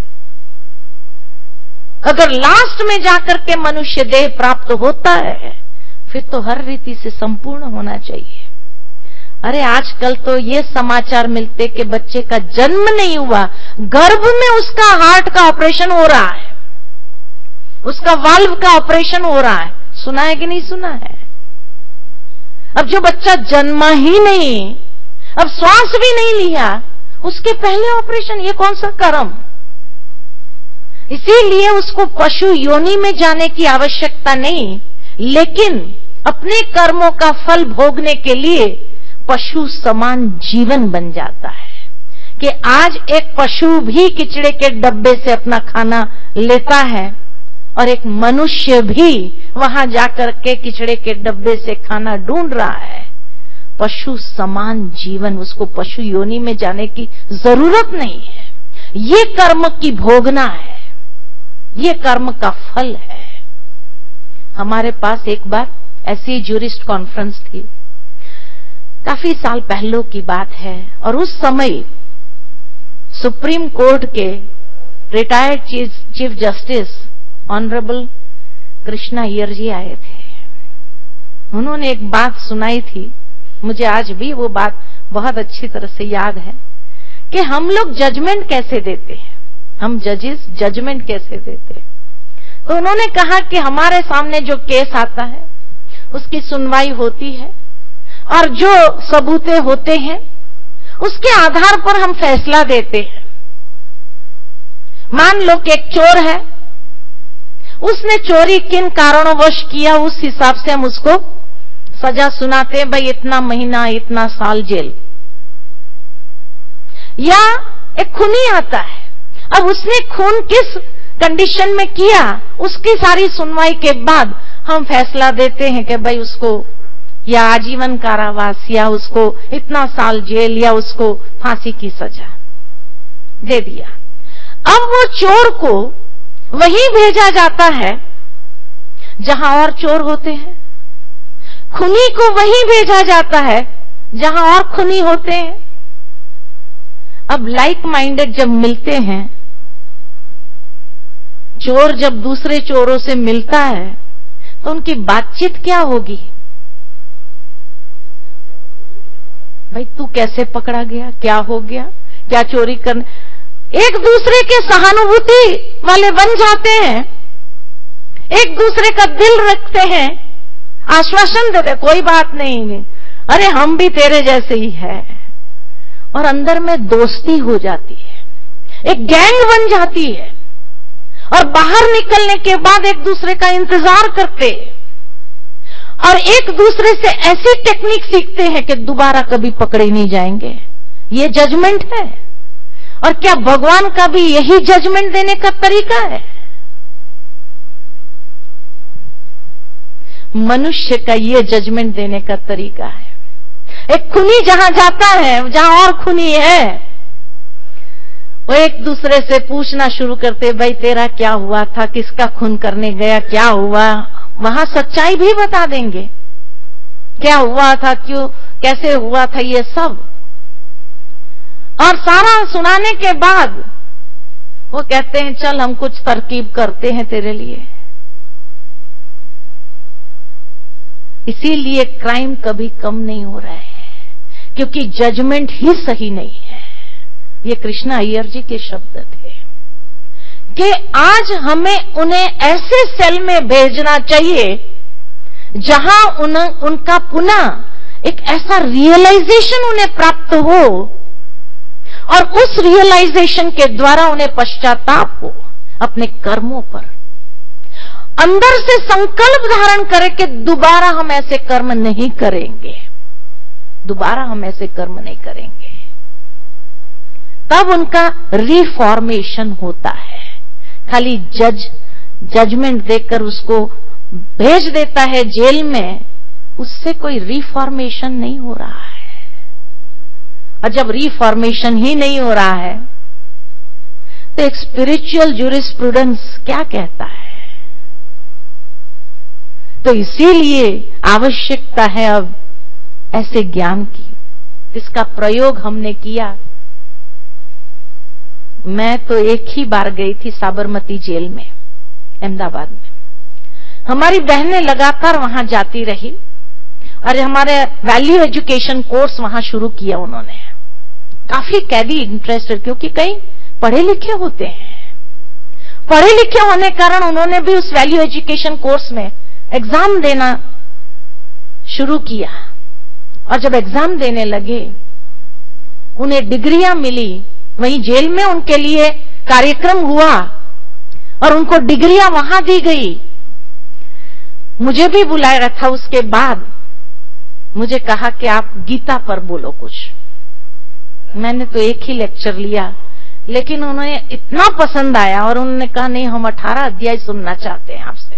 अगर लास्ट में जाकर के मनुष्य देह प्राप्त होता है फिर तो हर रीति से संपूर्ण होना चाहिए। अरे आजकल तो ये समाचार मिलते कि बच्चे का जन्म नहीं हुआ, गर्भ में उसका हार्ट का ऑपरेशन हो रहा है, उसका वाल्व का ऑपरेशन हो रहा है। सुना है कि नहीं सुना है? अब जो बच्चा जन्मा ही नहीं, अब श्वास भी नहीं लिया, उसके पहले ऑपरेशन, ये कौन सा कर्म? इसीलिए उसको पशु योनि में जाने की आवश्यकता नहीं, लेकिन अपने कर्मों का फल भोगने के लिए पशु समान जीवन बन जाता है कि आज एक पशु भी किचड़े के डब्बे से अपना खाना लेता है और एक मनुष्य भी वहां जाकर के किचड़े के डब्बे से खाना ढूंढ रहा है। पशु समान जीवन, उसको पशु योनि में जाने की जरूरत नहीं है। ये कर्म की भोगना है, ये कर्म का फल है। हमारे पास एक बार ऐसी जूरिस्ट कॉन्फ्रेंस थी, काफी साल पहले की बात है, और उस समय सुप्रीम कोर्ट के retired chief justice honourable Krishna Iyer ji आए थे। उन्होंने एक बात सुनाई थी, मुझे आज भी वो बात बहुत अच्छी तरह से याद है कि हम लोग जजमेंट कैसे देते हैं, हम जजेस जजमेंट कैसे देते हैं। तो उन्होंने कहा कि हमारे सामने जो केस आता है उसकी सुनवाई होती है और जो सबूते होते हैं उसके आधार पर हम फैसला देते हैं। मान लो कि एक चोर है, उसने चोरी किन कारणोंवश किया उस हिसाब से हम उसको सजा सुनाते हैं, भाई इतना महीना इतना साल जेल। या एक खूनी आता है, अब उसने खून किस कंडीशन में किया उसकी सारी सुनवाई के बाद हम फैसला देते हैं कि भाई उसको या आजीवन कारावास या उसको इतना साल जेल या उसको फांसी की सजा दे दिया। अब वो चोर को वहीं भेजा जाता है जहां और चोर होते हैं, खूनी को वहीं भेजा जाता है जहां और खूनी होते हैं। अब लाइक माइंडेड जब मिलते हैं, चोर जब दूसरे चोरों से मिलता है तो उनकी बातचीत क्या होगी? भाई तू कैसे पकड़ा गया, क्या हो गया, क्या चोरी करने, एक दूसरे के सहानुभूति वाले बन जाते हैं, एक दूसरे का दिल रखते हैं, आश्वासन देते कोई बात नहीं, अरे हम भी तेरे जैसे ही है, और अंदर में दोस्ती हो जाती है, एक गैंग बन जाती है, और बाहर निकलने के बाद एक दूसरे का इंतजार करते और एक दूसरे से ऐसी टेक्निक सीखते हैं कि दोबारा कभी पकड़े नहीं जाएंगे। ये जजमेंट है। और क्या भगवान का भी यही जजमेंट देने का तरीका है? मनुष्य का ये जजमेंट देने का तरीका है। एक खूनी जहां जाता है, जहां और खूनी है, वो एक दूसरे से पूछना शुरू करते, भाई तेरा क्या हुआ था, किसका खून करने गया, क्या हुआ। वहां सच्चाई भी बता देंगे, क्या हुआ था, क्यों, कैसे हुआ था, ये सब। और सारा सुनाने के बाद वो कहते हैं चल हम कुछ तरकीब करते हैं तेरे लिए। इसीलिए क्राइम कभी कम नहीं हो रहा है, क्योंकि जजमेंट ही सही नहीं है। ये कृष्णा अय्यर जी के शब्द थे कि आज हमें उन्हें ऐसे सेल में भेजना चाहिए जहां उन, उनका पुनः एक ऐसा रियलाइजेशन उन्हें प्राप्त हो, और उस रियलाइजेशन के द्वारा उन्हें पश्चाताप हो अपने कर्मों पर, अंदर से संकल्प धारण करें कि दोबारा हम ऐसे कर्म नहीं करेंगे, दोबारा हम ऐसे कर्म नहीं करेंगे। तब उनका रिफॉर्मेशन होता है। खाली जज जजमेंट देकर उसको भेज देता है जेल में, उससे कोई रिफॉर्मेशन नहीं हो रहा है। और जब रिफॉर्मेशन ही नहीं हो रहा है तो एक स्पिरिचुअल जूरिस्प्रूडेंस क्या कहता है। तो इसीलिए आवश्यकता है अब ऐसे ज्ञान की, इसका प्रयोग हमने किया। मैं तो एक ही बार गई थी साबरमती जेल में, अहमदाबाद में। हमारी बहनें लगातार वहां जाती रही और हमारे वैल्यू एजुकेशन कोर्स वहां शुरू किया उन्होंने। काफी कैदी इंटरेस्टेड, क्योंकि कई पढ़े लिखे होते हैं। पढ़े लिखे होने कारण उन्होंने भी उस वैल्यू एजुकेशन कोर्स में एग्जाम देना शुरू किया, और जब एग्जाम देने लगे उन्हें डिग्रियां मिली। वहीं जेल में उनके लिए कार्यक्रम हुआ और उनको डिग्रियां वहां दी गई। मुझे भी बुलाया था। उसके बाद मुझे कहा कि आप गीता पर बोलो कुछ। मैंने तो एक ही लेक्चर लिया, लेकिन उन्हें इतना पसंद आया और उन्होंने कहा नहीं, हम अठारह अध्याय सुनना चाहते हैं आपसे।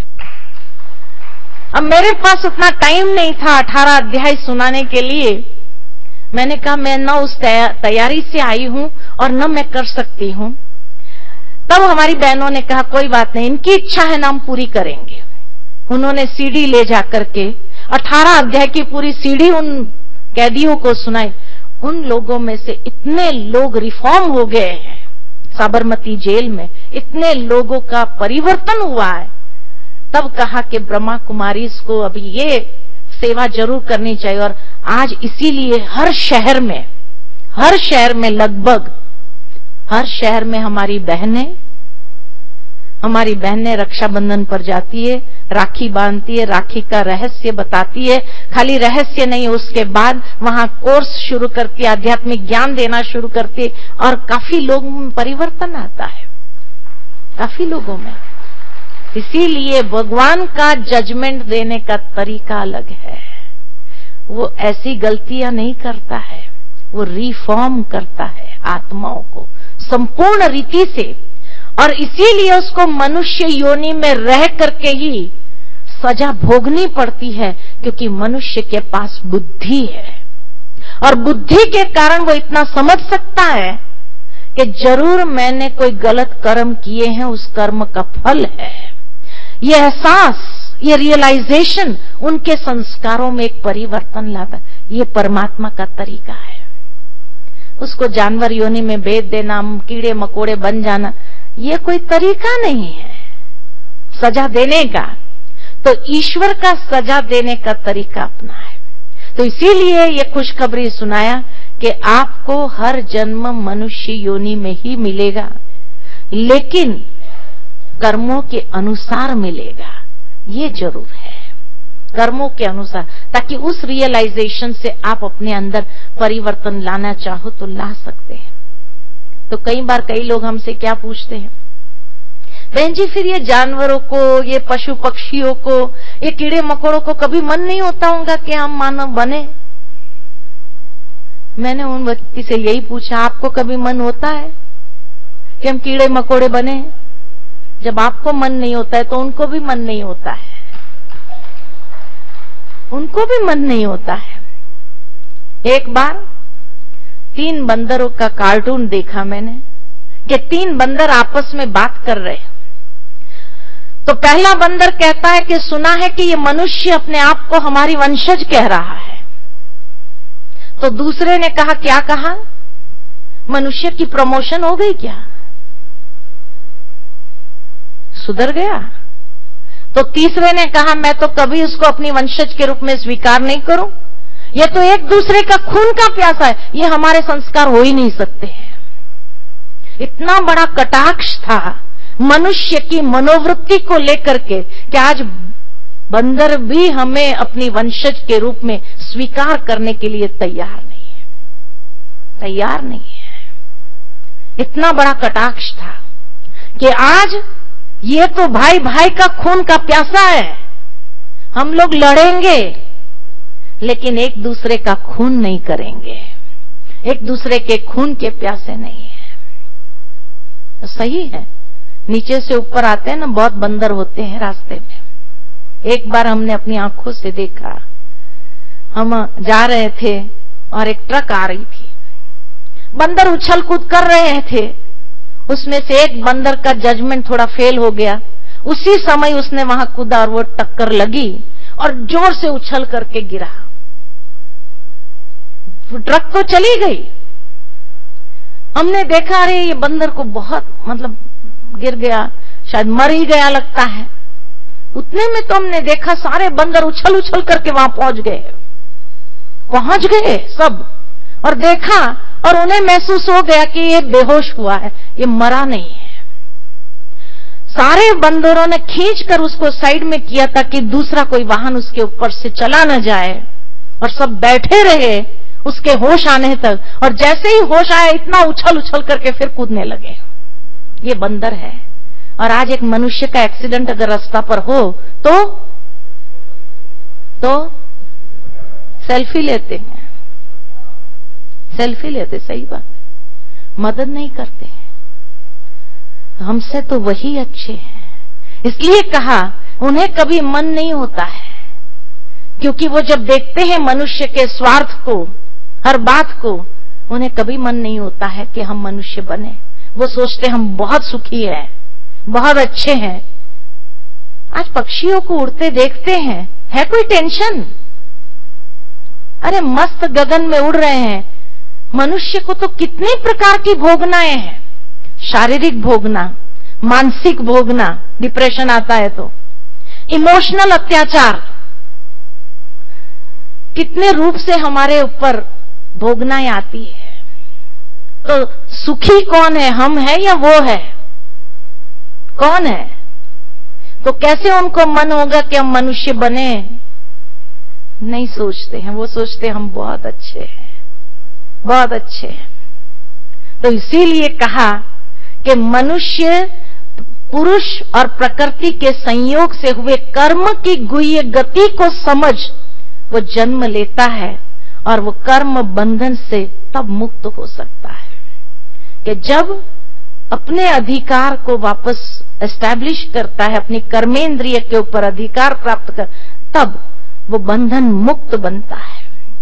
अब मेरे पास उतना टाइम नहीं था अठारह अध्याय सुनाने के लिए। मैंने कहा मैं न उस तैयारी से आई हूं और न मैं कर सकती हूं। तब हमारी बहनों ने कहा कोई बात नहीं, इनकी इच्छा है ना, हम पूरी करेंगे। उन्होंने सीडी ले जाकर के अठारह अध्याय की पूरी सीडी उन कैदियों को सुनाई। उन लोगों में से इतने लोग रिफॉर्म हो गए हैं साबरमती जेल में, इतने लोगों का परिवर्तन हुआ है। तब कहा कि ब्रह्मा कुमारी को अभी ये सेवा जरूर करनी चाहिए। और आज इसीलिए हर शहर में हर शहर में लगभग हर शहर में हमारी बहनें हमारी बहनें रक्षाबंधन पर जाती है, राखी बांधती है, राखी का रहस्य बताती है। खाली रहस्य नहीं, उसके बाद वहां कोर्स शुरू करती है, आध्यात्मिक ज्ञान देना शुरू करती है, और काफी लोगों में परिवर्तन आता है, काफी लोगों में। इसीलिए भगवान का जजमेंट देने का तरीका अलग है। वो ऐसी गलतियां नहीं करता है, वो रिफॉर्म करता है आत्माओं को संपूर्ण रीति से। और इसीलिए उसको मनुष्य योनि में रह करके ही सजा भोगनी पड़ती है, क्योंकि मनुष्य के पास बुद्धि है, और बुद्धि के कारण वो इतना समझ सकता है कि जरूर मैंने कोई गलत कर्म किए हैं, उस कर्म का फल है। ये एहसास, ये रियलाइजेशन उनके संस्कारों में एक परिवर्तन लाता। ये परमात्मा का तरीका है। उसको जानवर योनि में भेज देना, कीड़े मकोड़े बन जाना, ये कोई तरीका नहीं है सजा देने का। तो ईश्वर का सजा देने का तरीका अपना है। तो इसीलिए ये खुशखबरी सुनाया कि आपको हर जन्म मनुष्य योनि में ही मिलेगा, लेकिन कर्मों के अनुसार मिलेगा, ये जरूर है, कर्मों के अनुसार, ताकि उस रियलाइजेशन से आप अपने अंदर परिवर्तन लाना चाहो तो ला सकते हैं। तो कई बार कई लोग हमसे क्या पूछते हैं, बहन जी फिर ये जानवरों को, ये पशु पक्षियों को, ये कीड़े मकोड़ों को कभी मन नहीं होता होगा कि हम मानव बने? मैंने उन व्यक्ति से यही पूछा, आपको कभी मन होता है कि हम कीड़े मकोड़े बने? जब आपको मन नहीं होता है तो उनको भी मन नहीं होता है। उनको भी मन नहीं होता है। एक बार तीन बंदरों का कार्टून देखा मैंने कि तीन बंदर आपस में बात कर रहे हैं। तो पहला बंदर कहता है कि सुना है कि ये मनुष्य अपने आप को हमारी वंशज कह रहा है। तो दूसरे ने कहा, क्या कहा? मनुष्य की प्रमोशन हो गई क्या? सुधर गया? तो तीसरे ने कहा, मैं तो कभी उसको अपनी वंशज के रूप में स्वीकार नहीं करूं। ये तो एक दूसरे का खून का प्यासा है, ये हमारे संस्कार हो ही नहीं सकते हैं। इतना बड़ा कटाक्ष था मनुष्य की मनोवृत्ति को लेकर के कि आज बंदर भी हमें अपनी वंशज के रूप में स्वीकार करने के लिए तैयार नहीं है, तैयार नहीं है। इतना बड़ा कटाक्ष था कि आज ये तो भाई भाई का खून का प्यासा है, हम लोग लड़ेंगे लेकिन एक दूसरे का खून नहीं करेंगे, एक दूसरे के खून के प्यासे नहीं है। तो सही है, नीचे से ऊपर आते हैं ना, बहुत बंदर होते हैं रास्ते में। एक बार हमने अपनी आंखों से देखा, हम जा रहे थे और एक ट्रक आ रही थी, बंदर उछल कूद कर रहे थे। उसमें से एक बंदर का जजमेंट थोड़ा फेल हो गया, उसी समय उसने वहां कूदा और वो टक्कर लगी और जोर से उछल करके गिरा। ट्रक तो चली गई। हमने देखा, अरे ये बंदर को बहुत मतलब गिर गया, शायद मर ही गया लगता है। उतने में तो हमने देखा सारे बंदर उछल उछल करके वहां पहुंच गए, पहुंच गए सब, और देखा और उन्हें महसूस हो गया कि ये बेहोश हुआ है, ये मरा नहीं है। सारे बंदरों ने खींच कर उसको साइड में किया ताकि दूसरा कोई वाहन उसके ऊपर से चला न जाए, और सब बैठे रहे उसके होश आने तक। और जैसे ही होश आया, इतना उछल उछल करके फिर कूदने लगे। ये बंदर है। और आज एक मनुष्य का एक्सीडेंट अगर रास्ता पर हो तो तो सेल्फी लेते हैं, सेल्फी लेते, सही बात है, मदद नहीं करते हैं। हमसे तो वही अच्छे हैं। इसलिए कहा उन्हें कभी मन नहीं होता है, क्योंकि वो जब देखते हैं मनुष्य के स्वार्थ को, हर बात को, उन्हें कभी मन नहीं होता है कि हम मनुष्य बने। वो सोचते हम बहुत सुखी हैं, बहुत अच्छे हैं। आज पक्षियों को उड़ते देखते हैं, है कोई टेंशन? अरे मस्त गगन में उड़ रहे हैं। मनुष्य को तो कितने प्रकार की भोगनाएं हैं, शारीरिक भोगना, मानसिक भोगना, डिप्रेशन आता है तो, इमोशनल अत्याचार, कितने रूप से हमारे ऊपर भोगनाएं आती है। तो सुखी कौन है, हम है या वो है? कौन है? तो कैसे उनको मन होगा कि हम मनुष्य बने? नहीं सोचते हैं, वो सोचते हम बहुत अच्छे हैं, बहुत अच्छे हैं। तो इसीलिए कहा कि मनुष्य पुरुष और प्रकृति के संयोग से हुए कर्म की गुह्य गति को समझ वो जन्म लेता है, और वो कर्म बंधन से तब मुक्त हो सकता है कि जब अपने अधिकार को वापस एस्टैब्लिश करता है, अपनी कर्मेंद्रिय के ऊपर अधिकार प्राप्त कर, तब वो बंधन मुक्त बनता है।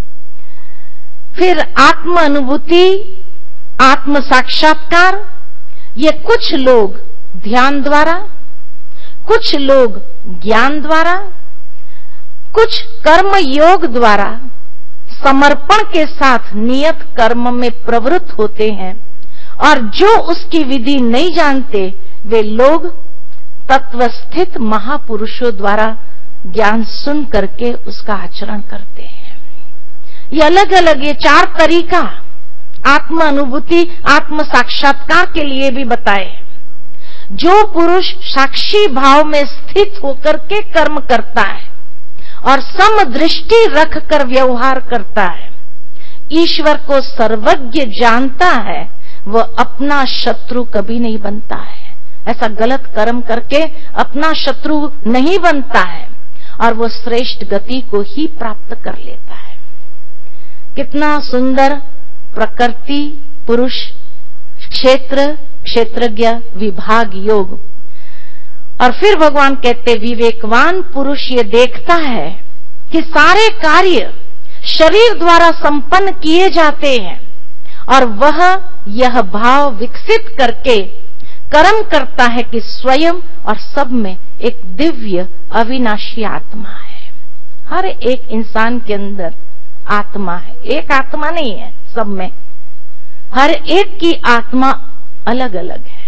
फिर आत्म अनुभूति, आत्म साक्षात्कार, ये कुछ लोग ध्यान द्वारा, कुछ लोग ज्ञान द्वारा, कुछ कर्म योग द्वारा समर्पण के साथ नियत कर्म में प्रवृत्त होते हैं। और जो उसकी विधि नहीं जानते, वे लोग तत्वस्थित महापुरुषों द्वारा ज्ञान सुन करके उसका आचरण करते हैं। ये अलग अलग, ये चार तरीका आत्म अनुभूति, आत्म साक्षात्कार के लिए भी बताए। जो पुरुष साक्षी भाव में स्थित होकर के कर्म करता है और समदृष्टि रख कर व्यवहार करता है, ईश्वर को सर्वज्ञ जानता है, वह अपना शत्रु कभी नहीं बनता है। ऐसा गलत कर्म करके अपना शत्रु नहीं बनता है, और वो श्रेष्ठ गति को ही प्राप्त कर लेता है। कितना सुंदर प्रकृति, पुरुष, क्षेत्र, क्षेत्रज्ञ, विभाग, योग। और फिर भगवान कहते विवेकवान पुरुष ये देखता है कि सारे कार्य शरीर द्वारा संपन्न किए जाते हैं और वह यह भाव विकसित करके कर्म करता है कि स्वयं और सब में एक दिव्य अविनाशी आत्मा है। हर एक इंसान के अंदर आत्मा है, एक आत्मा नहीं है सब में। हर एक की आत्मा अलग अलग है।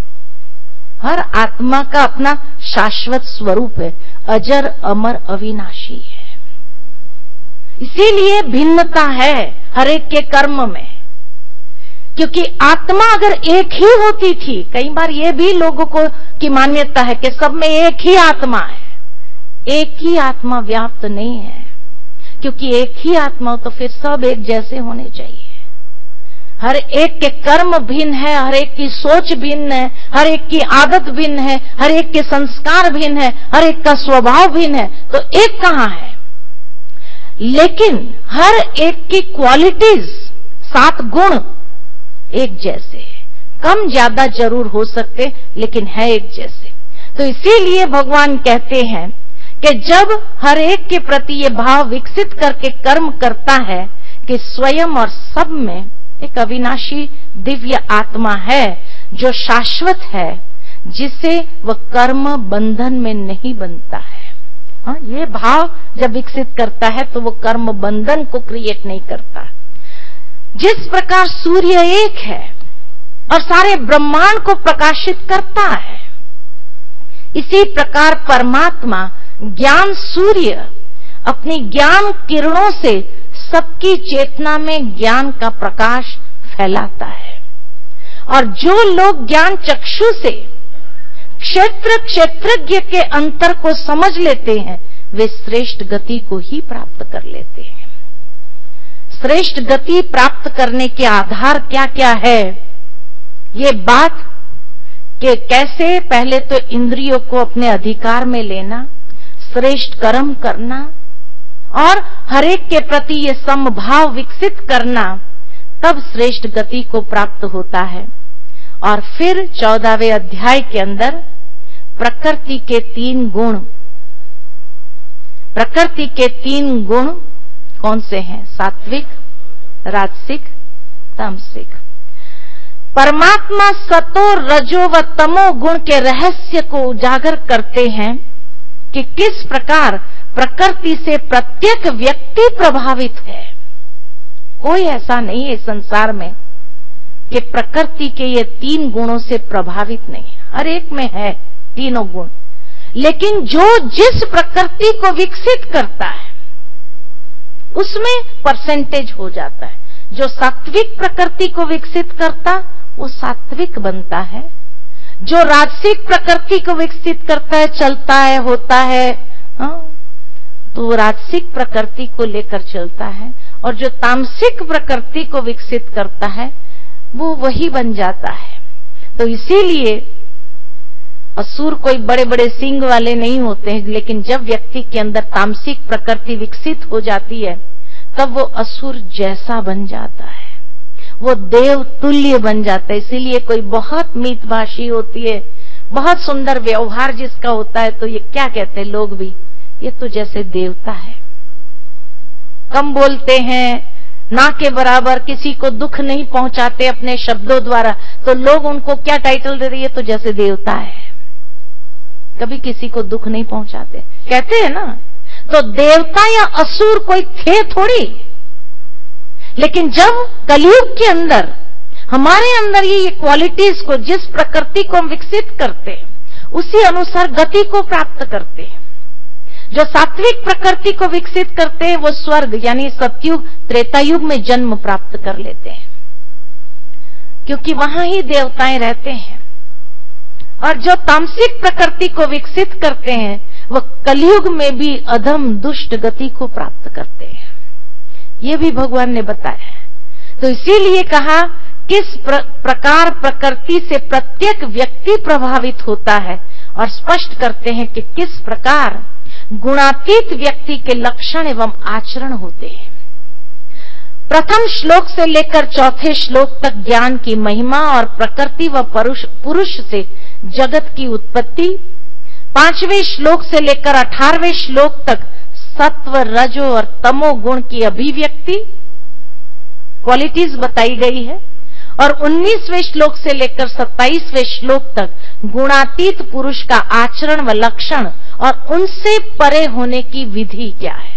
हर आत्मा का अपना शाश्वत स्वरूप है, अजर अमर अविनाशी है। इसीलिए भिन्नता है हर एक के कर्म में, क्योंकि आत्मा अगर एक ही होती थी, कई बार ये भी लोगों को की मान्यता है कि सब में एक ही आत्मा है। एक ही आत्मा व्याप्त नहीं है, क्योंकि एक ही आत्मा तो फिर सब एक जैसे होने चाहिए। हर एक के कर्म भिन्न है, हर एक की सोच भिन्न है, हर एक की आदत भिन्न है, हर एक के संस्कार भिन्न है, हर एक का स्वभाव भिन्न है, तो एक कहां है। लेकिन हर एक की क्वालिटीज, सात गुण एक जैसे है, कम ज्यादा जरूर हो सकते लेकिन है एक जैसे। तो इसीलिए भगवान कहते हैं कि जब हर एक के प्रति ये भाव विकसित करके कर्म करता है कि स्वयं और सब में एक अविनाशी दिव्य आत्मा है जो शाश्वत है, जिसे वह कर्म बंधन में नहीं बनता है। हाँ, ये भाव जब विकसित करता है तो वो कर्म बंधन को क्रिएट नहीं करता। जिस प्रकार सूर्य एक है और सारे ब्रह्मांड को प्रकाशित करता है, इसी प्रकार परमात्मा ज्ञान सूर्य अपनी ज्ञान किरणों से सबकी चेतना में ज्ञान का प्रकाश फैलाता है। और जो लोग ज्ञान चक्षु से क्षेत्र क्षेत्रज्ञ के अंतर को समझ लेते हैं, वे श्रेष्ठ गति को ही प्राप्त कर लेते हैं। श्रेष्ठ गति प्राप्त करने के आधार क्या क्या है, ये बात कि कैसे पहले तो इंद्रियों को अपने अधिकार में लेना, श्रेष्ठ कर्म करना और हरेक के प्रति ये समभाव विकसित करना, तब श्रेष्ठ गति को प्राप्त होता है। और फिर चौदहवें अध्याय के अंदर प्रकृति के तीन गुण, प्रकृति के तीन गुण कौन से हैं? सात्विक, राजसिक, तामसिक। परमात्मा सतो रजो व तमो गुण के रहस्य को उजागर करते हैं कि किस प्रकार प्रकृति से प्रत्येक व्यक्ति प्रभावित है। कोई ऐसा नहीं है संसार में कि प्रकृति के ये तीन गुणों से प्रभावित नहीं है। हर एक में है तीनों गुण, लेकिन जो जिस प्रकृति को विकसित करता है उसमें परसेंटेज हो जाता है। जो सात्विक प्रकृति को विकसित करता वो सात्विक बनता है, जो राजसिक प्रकृति को विकसित करता है, चलता है, होता है, हाँ, तो वो राजसिक प्रकृति को लेकर चलता है। और जो तामसिक प्रकृति को विकसित करता है वो वही बन जाता है। तो इसीलिए असुर कोई बड़े बड़े सींग वाले नहीं होते हैं, लेकिन जब व्यक्ति के अंदर तामसिक प्रकृति विकसित हो जाती है तब वो असुर जैसा बन जाता है, वो देव तुल्य बन जाता है। इसीलिए कोई बहुत मीतभाषी होती है, बहुत सुंदर व्यवहार जिसका होता है, तो ये क्या कहते हैं लोग भी, ये तो जैसे देवता है। कम बोलते हैं, ना के बराबर, किसी को दुख नहीं पहुंचाते अपने शब्दों द्वारा, तो लोग उनको क्या टाइटल दे रही है, तो जैसे देवता है। कभी किसी को दुख नहीं पहुंचाते, कहते हैं ना। तो देवता या असुर कोई थे थोड़ी, लेकिन जब कलयुग के अंदर हमारे अंदर ये क्वालिटीज को, जिस प्रकृति को हम विकसित करते हैं, उसी अनुसार गति को प्राप्त करते हैं। जो सात्विक प्रकृति को विकसित करते हैं वो स्वर्ग यानी सतयुग त्रेतायुग में जन्म प्राप्त कर लेते हैं, क्योंकि वहां ही देवताएं रहते हैं। और जो तामसिक प्रकृति को विकसित करते हैं वह कलयुग में भी अधम दुष्ट गति को प्राप्त करते हैं। ये भी भगवान ने बताया। तो इसीलिए कहा किस प्र, प्रकार प्रकृति से प्रत्येक व्यक्ति प्रभावित होता है, और स्पष्ट करते हैं कि किस प्रकार गुणातीत व्यक्ति के लक्षण एवं आचरण होते हैं। प्रथम श्लोक से लेकर चौथे श्लोक तक ज्ञान की महिमा और प्रकृति व पुरुष पुरुष से जगत की उत्पत्ति, पांचवें श्लोक से लेकर अठारहवें श्लोक तक सत्व, रजो और तमो गुण की अभिव्यक्ति, क्वालिटीज बताई गई है। और उन्नीसवें श्लोक से लेकर सत्ताईसवें श्लोक तक गुणातीत पुरुष का आचरण व लक्षण और उनसे परे होने की विधि क्या है।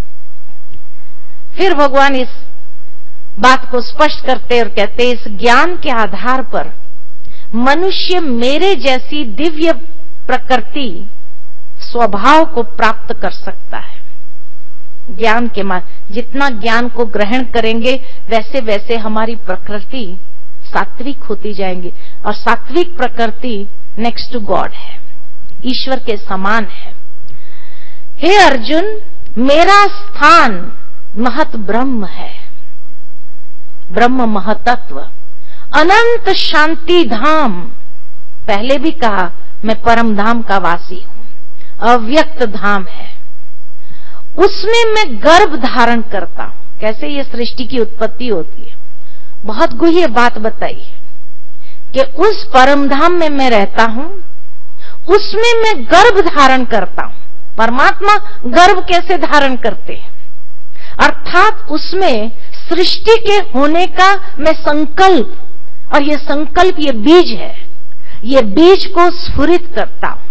फिर भगवान इस बात को स्पष्ट करते और कहते, इस ज्ञान के आधार पर मनुष्य मेरे जैसी दिव्य प्रकृति स्वभाव को प्राप्त कर सकता है। ज्ञान के मान जितना ज्ञान को ग्रहण करेंगे वैसे वैसे हमारी प्रकृति सात्विक होती जाएंगी, और सात्विक प्रकृति नेक्स्ट टू गॉड है, ईश्वर के समान है। हे अर्जुन, मेरा स्थान महत ब्रह्म है, ब्रह्म महतत्व, अनंत शांति धाम। पहले भी कहा मैं परम धाम का वासी हूं, अव्यक्त धाम है, उसमें मैं गर्भ धारण करता हूं। कैसे ये सृष्टि की उत्पत्ति होती है, बहुत गुह्य बात बताई है कि उस परम धाम में मैं रहता हूं, उसमें मैं गर्भ धारण करता हूं। परमात्मा गर्भ कैसे धारण करते हैं, अर्थात उसमें सृष्टि के होने का मैं संकल्प, और ये संकल्प ये बीज है, ये बीज को स्फुरित करता हूं।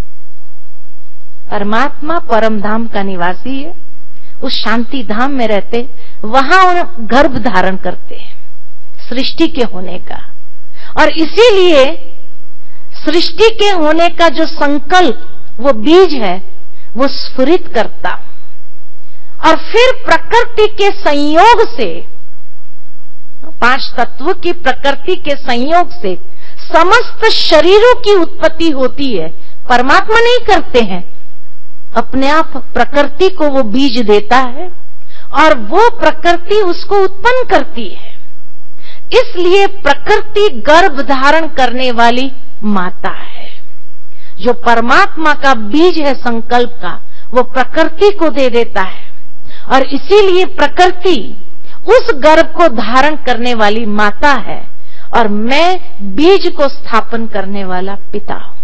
परमात्मा परम धाम का निवासी है, उस शांति धाम में रहते, वहां गर्भ धारण करते हैं सृष्टि के होने का, और इसीलिए सृष्टि के होने का जो संकल्प वो बीज है वो स्फुरित करता हूं, और फिर प्रकृति के संयोग से, पांच तत्व की प्रकृति के संयोग से समस्त शरीरों की उत्पत्ति होती है। परमात्मा नहीं करते हैं, अपने आप प्रकृति को वो बीज देता है और वो प्रकृति उसको उत्पन्न करती है। इसलिए प्रकृति गर्भ धारण करने वाली माता है। जो परमात्मा का बीज है संकल्प का, वो प्रकृति को दे देता है, और इसीलिए प्रकृति उस गर्भ को धारण करने वाली माता है, और मैं बीज को स्थापन करने वाला पिता हूं।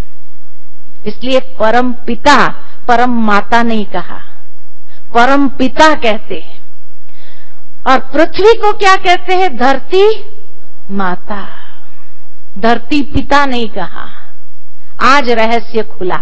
इसलिए परम पिता परम माता नहीं कहा, परम पिता कहते हैं। और पृथ्वी को क्या कहते हैं, धरती माता, धरती पिता नहीं कहा। आज रहस्य खुला,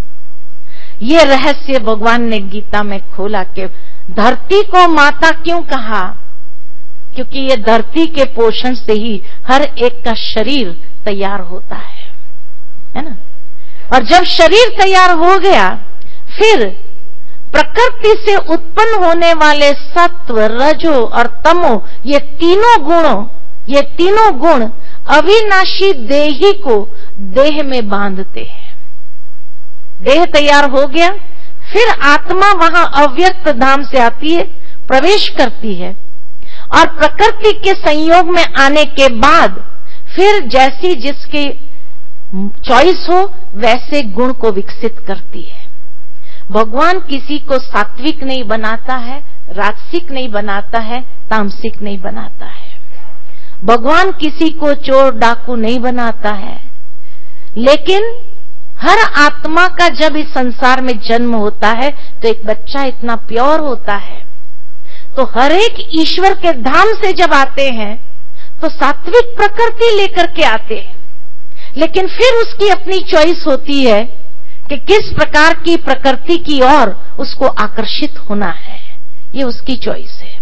ये रहस्य भगवान ने गीता में खोला कि धरती को माता क्यों कहा, क्योंकि ये धरती के पोषण से ही हर एक का शरीर तैयार होता है, है ना। और जब शरीर तैयार हो गया, फिर प्रकृति से उत्पन्न होने वाले सत्व, रजो और तमो, ये तीनों गुणों ये तीनों गुण अविनाशी देही को देह में बांधते हैं। देह तैयार हो गया, फिर आत्मा वहां अव्यक्त धाम से आती है, प्रवेश करती है, और प्रकृति के संयोग में आने के बाद फिर जैसी जिसकी चॉइस हो वैसे गुण को विकसित करती है। भगवान किसी को सात्विक नहीं बनाता है, राजसिक नहीं बनाता है, तामसिक नहीं बनाता है। भगवान किसी को चोर डाकू नहीं बनाता है, लेकिन हर आत्मा का जब इस संसार में जन्म होता है तो एक बच्चा इतना प्योर होता है, तो हर एक ईश्वर के धाम से जब आते हैं तो सात्विक प्रकृति लेकर के आते हैं, लेकिन फिर उसकी अपनी चॉइस होती है कि किस प्रकार की प्रकृति की ओर उसको आकर्षित होना है, ये उसकी चॉइस है।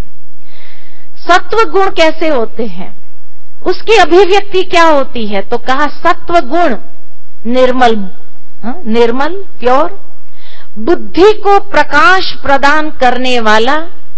सत्व गुण कैसे होते हैं, उसकी अभिव्यक्ति क्या होती है, तो कहा सत्व गुण निर्मल, हा? निर्मल प्योर, बुद्धि को प्रकाश प्रदान करने वाला,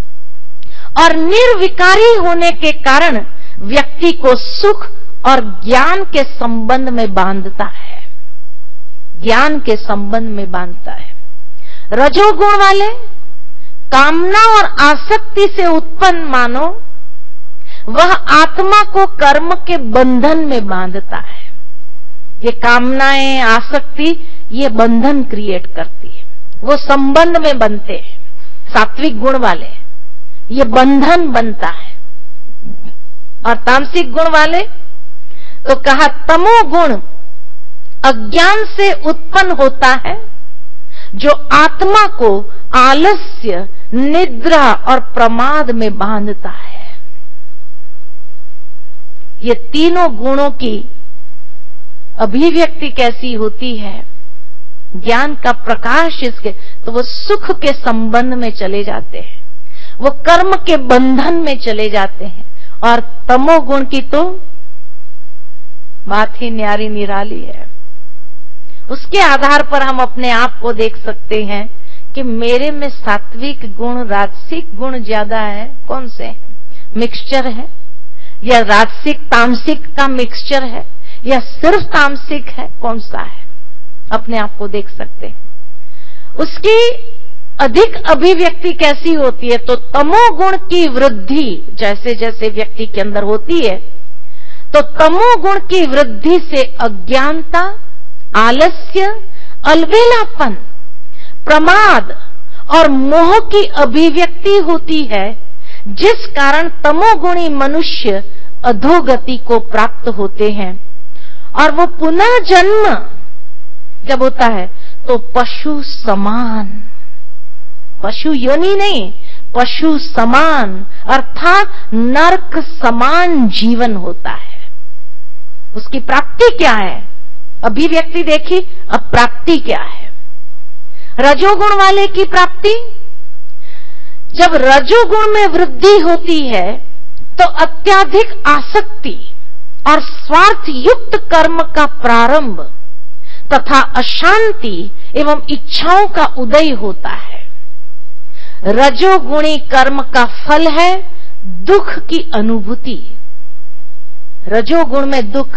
और निर्विकारी होने के कारण व्यक्ति को सुख और ज्ञान के संबंध में बांधता है, ज्ञान के संबंध में बांधता है। रजोगुण वाले कामना और आसक्ति से उत्पन्न मानो, वह आत्मा को कर्म के बंधन में बांधता है। ये कामनाएं, आसक्ति, ये बंधन क्रिएट करती है, वो संबंध में बनते हैं। सात्विक गुण वाले ये बंधन बनता है, और तामसिक गुण वाले तो कहा तमो गुण अज्ञान से उत्पन्न होता है, जो आत्मा को आलस्य, निद्रा और प्रमाद में बांधता है। ये तीनों गुणों की अभिव्यक्ति कैसी होती है? ज्ञान का प्रकाश इसके, तो वो सुख के संबंध में चले जाते हैं, वो कर्म के बंधन में चले जाते हैं। और तमोगुण की तो बात ही न्यारी निराली है। उसके आधार पर हम अपने आप को देख सकते हैं कि मेरे में सात्विक गुण, राजसिक गुण ज्यादा है, कौन से मिक्सचर है, या राजसिक तामसिक का मिक्सचर है, या सिर्फ तामसिक है, कौन सा है? अपने आप को देख सकते हैं। उसकी अधिक अभिव्यक्ति कैसी होती है? तो तमोगुण की वृद्धि जैसे जैसे व्यक्ति के अंदर होती है, तो तमोगुण की वृद्धि से अज्ञानता, आलस्य, अलबेलापन, प्रमाद और मोह की अभिव्यक्ति होती है, जिस कारण तमोगुणी मनुष्य अधोगति को प्राप्त होते हैं। और वो पुनः जन्म जब होता है तो पशु समान, पशु योनि नहीं, पशु समान अर्थात नरक समान जीवन होता है। उसकी प्राप्ति क्या है? अभिव्यक्ति देखी, अब प्राप्ति क्या है? रजोगुण वाले की प्राप्ति, जब रजोगुण में वृद्धि होती है तो अत्याधिक आसक्ति और स्वार्थ युक्त कर्म का प्रारंभ तथा अशांति एवं इच्छाओं का उदय होता है। रजोगुणी कर्म का फल है दुख की अनुभूति। रजोगुण में दुख,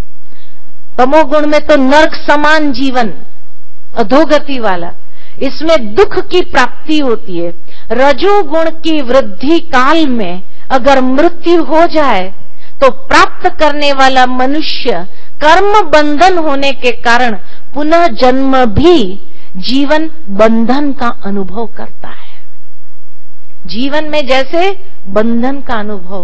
तमोगुण में तो नरक समान जीवन, अधोगति वाला, इसमें दुख की प्राप्ति होती है। रजोगुण की वृद्धि काल में अगर मृत्यु हो जाए तो प्राप्त करने वाला मनुष्य कर्म बंधन होने के कारण पुनः जन्म भी जीवन बंधन का अनुभव करता है। जीवन में जैसे बंधन का अनुभव,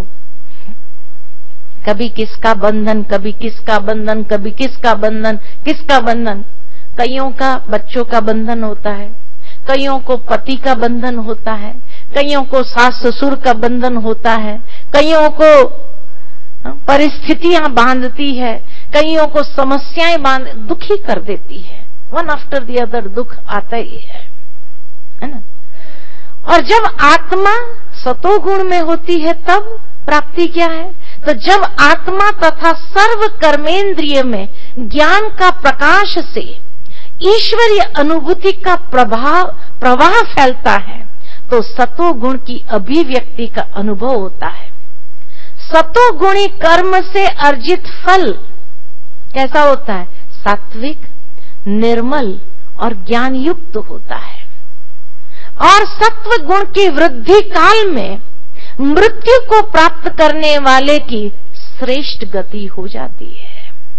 कभी किसका बंधन, कभी किसका बंधन, कभी किसका बंधन, किसका बंधन। कईयों का बच्चों का बंधन होता है, कईयों को पति का बंधन होता है, कईयों को सास ससुर का बंधन होता है, कईयों को परिस्थितियां बांधती है, कईयों को समस्याएं बांध दुखी कर देती है। वन आफ्टर द अदर दुख आता ही है, है ना। और जब आत्मा सतोगुण में होती है तब प्राप्ति क्या है? तो जब आत्मा तथा सर्व कर्मेंद्रिय में ज्ञान का प्रकाश से ईश्वरीय अनुभूति का प्रभाव प्रवाह फैलता है तो सतोगुण की अभिव्यक्ति का अनुभव होता है। सतोगुणी कर्म से अर्जित फल कैसा होता है? सात्विक, निर्मल और ज्ञान युक्त होता है। और सत्व गुण की वृद्धि काल में मृत्यु को प्राप्त करने वाले की श्रेष्ठ गति हो जाती है।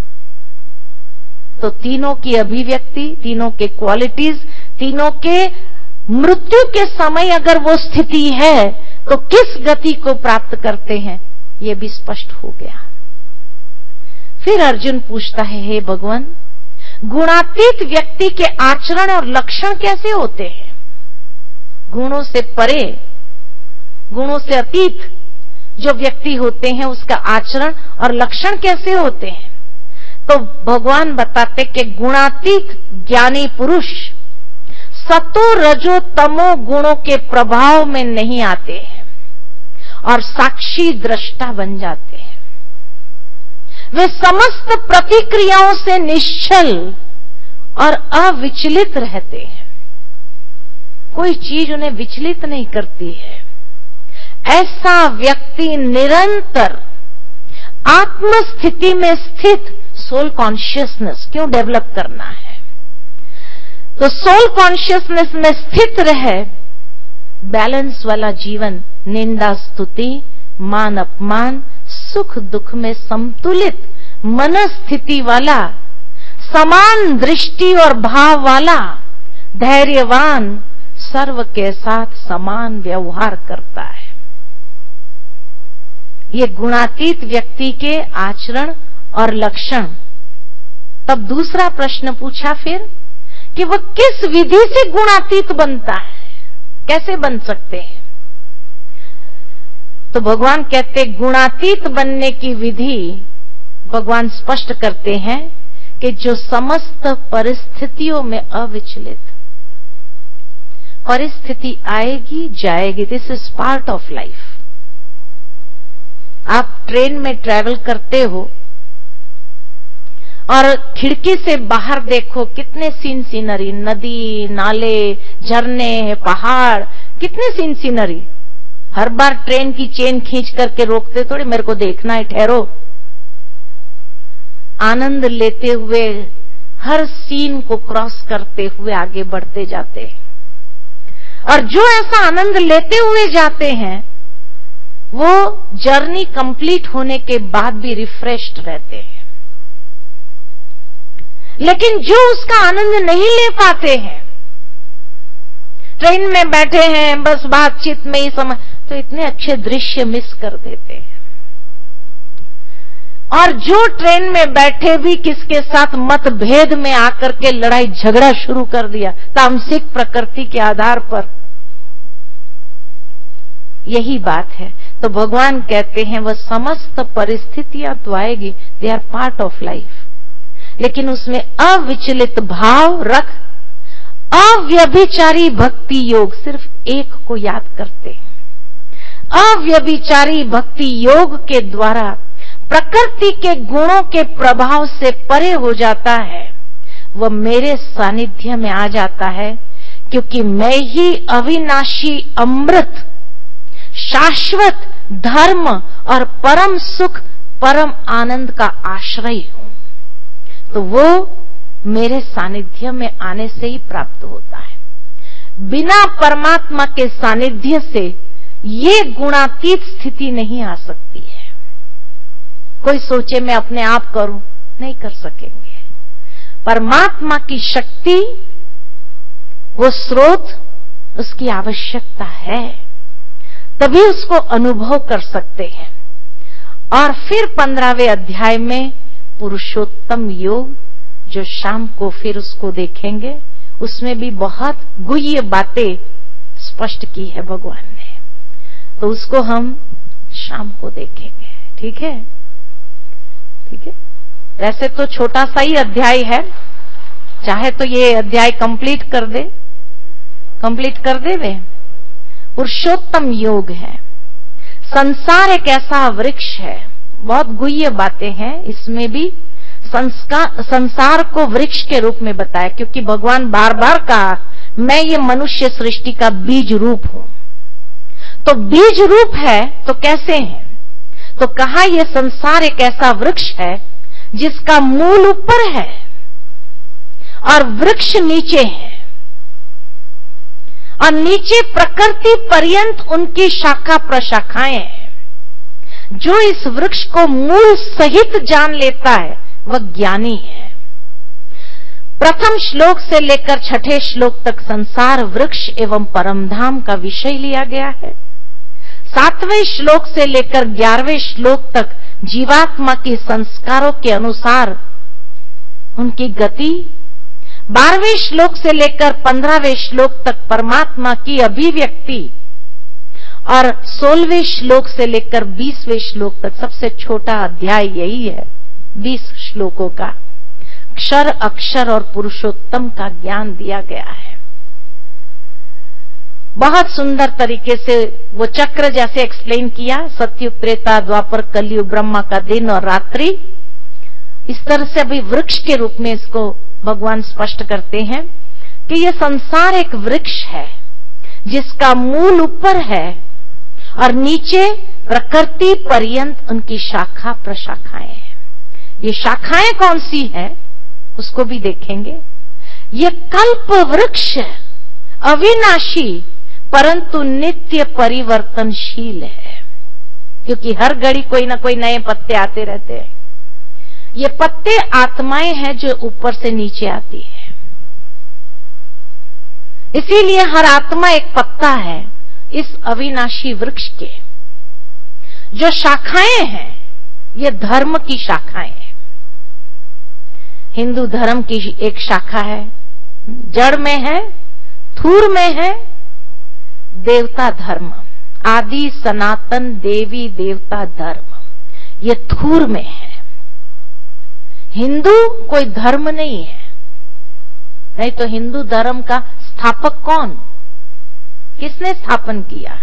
तो तीनों की अभिव्यक्ति, तीनों के क्वालिटीज, तीनों के मृत्यु के समय अगर वो स्थिति है तो किस गति को प्राप्त करते हैं, ये भी स्पष्ट हो गया। फिर अर्जुन पूछता है, हे भगवान, गुणातीत व्यक्ति के आचरण और लक्षण कैसे होते हैं? गुणों से परे, गुणों से अतीत जो व्यक्ति होते हैं उसका आचरण और लक्षण कैसे होते हैं? तो भगवान बताते कि गुणातीत ज्ञानी पुरुष सतो रजो तमो गुणों के प्रभाव में नहीं आते हैं और साक्षी दृष्टा बन जाते हैं। वे समस्त प्रतिक्रियाओं से निश्चल और अविचलित रहते हैं, कोई चीज उन्हें विचलित नहीं करती है। ऐसा व्यक्ति निरंतर आत्मस्थिति में स्थित सोल कॉन्शियसनेस क्यों डेवलप करना है? तो सोल कॉन्शियसनेस में स्थित रहे, बैलेंस वाला जीवन, निंदा स्तुति, मान अपमान, सुख दुख में संतुलित मनस्थिति वाला, समान दृष्टि और भाव वाला, धैर्यवान, सर्व के साथ समान व्यवहार करता है। ये गुणातीत व्यक्ति के आचरण और लक्षण। तब दूसरा प्रश्न पूछा फिर कि वह किस विधि से गुणातीत बनता है, कैसे बन सकते हैं। तो भगवान कहते गुणातीत बनने की विधि भगवान स्पष्ट करते हैं कि जो समस्त परिस्थितियों में अविचलित, परिस्थिति आएगी जाएगी, this is part of life. आप ट्रेन में ट्रैवल करते हो और खिड़की से बाहर देखो, कितने सीन सीनरी, नदी, नाले, झरने, पहाड़, कितने सीन सीनरी। हर बार ट्रेन की चेन खींच करके रोकते थोड़ी, मेरे को देखना है, ठहरो। आनंद लेते हुए हर सीन को क्रॉस करते हुए आगे बढ़ते जाते हैं। और जो ऐसा आनंद लेते हुए जाते हैं वो जर्नी कंप्लीट होने के बाद भी रिफ्रेश्ड रहते हैं। लेकिन जो उसका आनंद नहीं ले पाते हैं, ट्रेन में बैठे हैं बस बातचीत में ही समय, तो इतने अच्छे दृश्य मिस कर देते हैं। और जो ट्रेन में बैठे भी किसके साथ मतभेद में आकर के लड़ाई झगड़ा शुरू कर दिया तामसिक प्रकृति के आधार पर, यही बात है। तो भगवान कहते हैं वह समस्त परिस्थितियां तो आएगी, they are part of life, लेकिन उसमें अविचलित भाव रख अव्यभिचारी भक्ति योग, सिर्फ एक को याद करते हैं। अव्यभिचारी भक्ति योग के द्वारा प्रकृति के गुणों के प्रभाव से परे हो जाता है, वह मेरे सानिध्य में आ जाता है, क्योंकि मैं ही अविनाशी अमृत, शाश्वत धर्म और परम सुख, परम आनंद का आश्रय हूं। तो वो मेरे सानिध्य में आने से ही प्राप्त होता है। बिना परमात्मा के सानिध्य से ये गुणातीत स्थिति नहीं आ सकती है। कोई सोचे मैं अपने आप करूं, नहीं कर सकेंगे। परमात्मा की शक्ति, वो स्रोत, उसकी आवश्यकता है, तभी उसको अनुभव कर सकते हैं। और फिर पंद्रहवें अध्याय में पुरुषोत्तम योग, जो शाम को फिर उसको देखेंगे, उसमें भी बहुत गुह्य बातें स्पष्ट की है भगवान ने, तो उसको हम शाम को देखेंगे। ठीक है, ठीक है। वैसे तो छोटा सा ही अध्याय है, चाहे तो ये अध्याय कंप्लीट कर दे, कंप्लीट कर दे वे। पुरुषोत्तम योग है। संसार एक ऐसा वृक्ष है, बहुत गुह्य बातें हैं इसमें भी। संस्कार, संसार को वृक्ष के रूप में बताया, क्योंकि भगवान बार बार कहा मैं ये मनुष्य सृष्टि का बीज रूप हूं। तो बीज रूप है तो कैसे है? तो कहा यह संसार एक ऐसा वृक्ष है जिसका मूल ऊपर है और वृक्ष नीचे है, और नीचे प्रकृति पर्यंत उनकी शाखा प्रशाखाएं हैं। जो इस वृक्ष को मूल सहित जान लेता है वह ज्ञानी है। प्रथम श्लोक से लेकर छठे श्लोक तक संसार वृक्ष एवं परमधाम का विषय लिया गया है। सातवें श्लोक से लेकर ग्यारहवें श्लोक तक जीवात्मा के संस्कारों के अनुसार उनकी गति, बारहवें श्लोक से लेकर पंद्रहवें श्लोक तक परमात्मा की अभिव्यक्ति, और सोलहवें श्लोक से लेकर बीसवें श्लोक तक, सबसे छोटा अध्याय यही है, बीस श्लोकों का अक्षर अक्षर और पुरुषोत्तम का ज्ञान दिया गया है। बहुत सुंदर तरीके से वो चक्र जैसे एक्सप्लेन किया, सतयुग, त्रेता, द्वापर, कलयुग, ब्रह्मा का दिन और रात्रि, इस तरह से अभी वृक्ष के रूप में इसको भगवान स्पष्ट करते हैं कि ये संसार एक वृक्ष है जिसका मूल ऊपर है और नीचे प्रकृति पर्यंत उनकी शाखा प्रशाखाएं हैं। ये शाखाएं कौन सी है उसको भी देखेंगे। ये कल्प वृक्ष अविनाशी परंतु नित्य परिवर्तनशील है, क्योंकि हर घड़ी कोई ना कोई नए पत्ते आते रहते हैं। ये पत्ते आत्माएं हैं जो ऊपर से नीचे आती है, इसीलिए हर आत्मा एक पत्ता है इस अविनाशी वृक्ष के। जो शाखाएं हैं ये धर्म की शाखाएं हैं। हिंदू धर्म की एक शाखा है, जड़ में है, थूर में है देवता धर्म, आदि सनातन देवी देवता धर्म, ये थूर में है। हिंदू कोई धर्म नहीं है, नहीं तो हिंदू धर्म का स्थापक कौन, किसने स्थापन किया?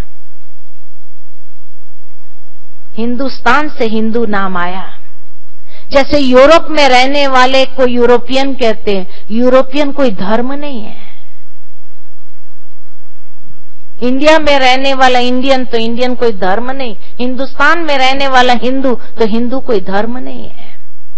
हिंदुस्तान से हिंदू नाम आया। जैसे यूरोप में रहने वाले को यूरोपियन कहते हैं, यूरोपियन कोई धर्म नहीं है। इंडिया में रहने वाला इंडियन तो इंडियन कोई धर्म नहीं, हिंदुस्तान में रहने वाला हिंदू तो हिंदू कोई धर्म नहीं है।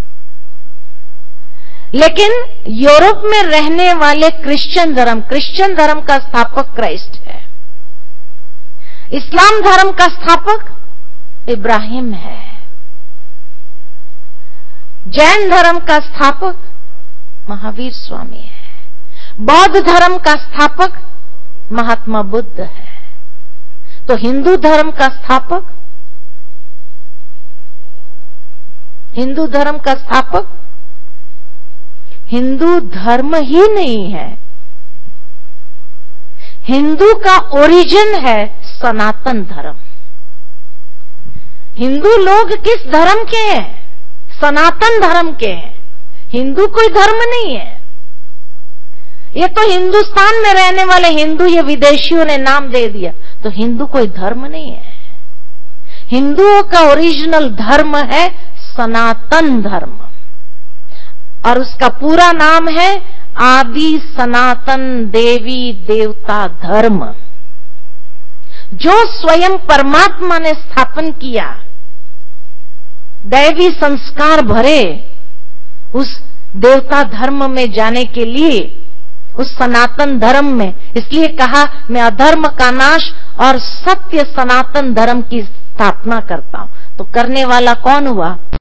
लेकिन यूरोप में रहने वाले क्रिश्चियन धर्म, क्रिश्चियन धर्म का स्थापक क्राइस्ट है। इस्लाम धर्म का स्थापक इब्राहिम है। जैन धर्म का स्थापक महावीर स्वामी है। बौद्ध धर्म का स्थापक महात्मा बुद्ध है। तो हिंदू धर्म का स्थापक, हिंदू धर्म का स्थापक हिंदू धर्म ही नहीं है, हिंदू का ओरिजिन है सनातन धर्म। हिंदू लोग किस धर्म के हैं? सनातन धर्म के हैं। हिंदू कोई धर्म नहीं है। ये तो हिंदुस्तान में रहने वाले हिंदू, ये विदेशियों ने नाम दे दिया, तो हिंदू कोई धर्म नहीं है। हिंदुओं का ओरिजिनल धर्म है सनातन धर्म, और उसका पूरा नाम है आदि सनातन देवी देवता धर्म, जो स्वयं परमात्मा ने स्थापन किया। दैवी संस्कार भरे उस देवता धर्म में जाने के लिए, उस सनातन धर्म में, इसलिए कहा मैं अधर्म का नाश और सत्य सनातन धर्म की स्थापना करता हूं। तो करने वाला कौन हुआ?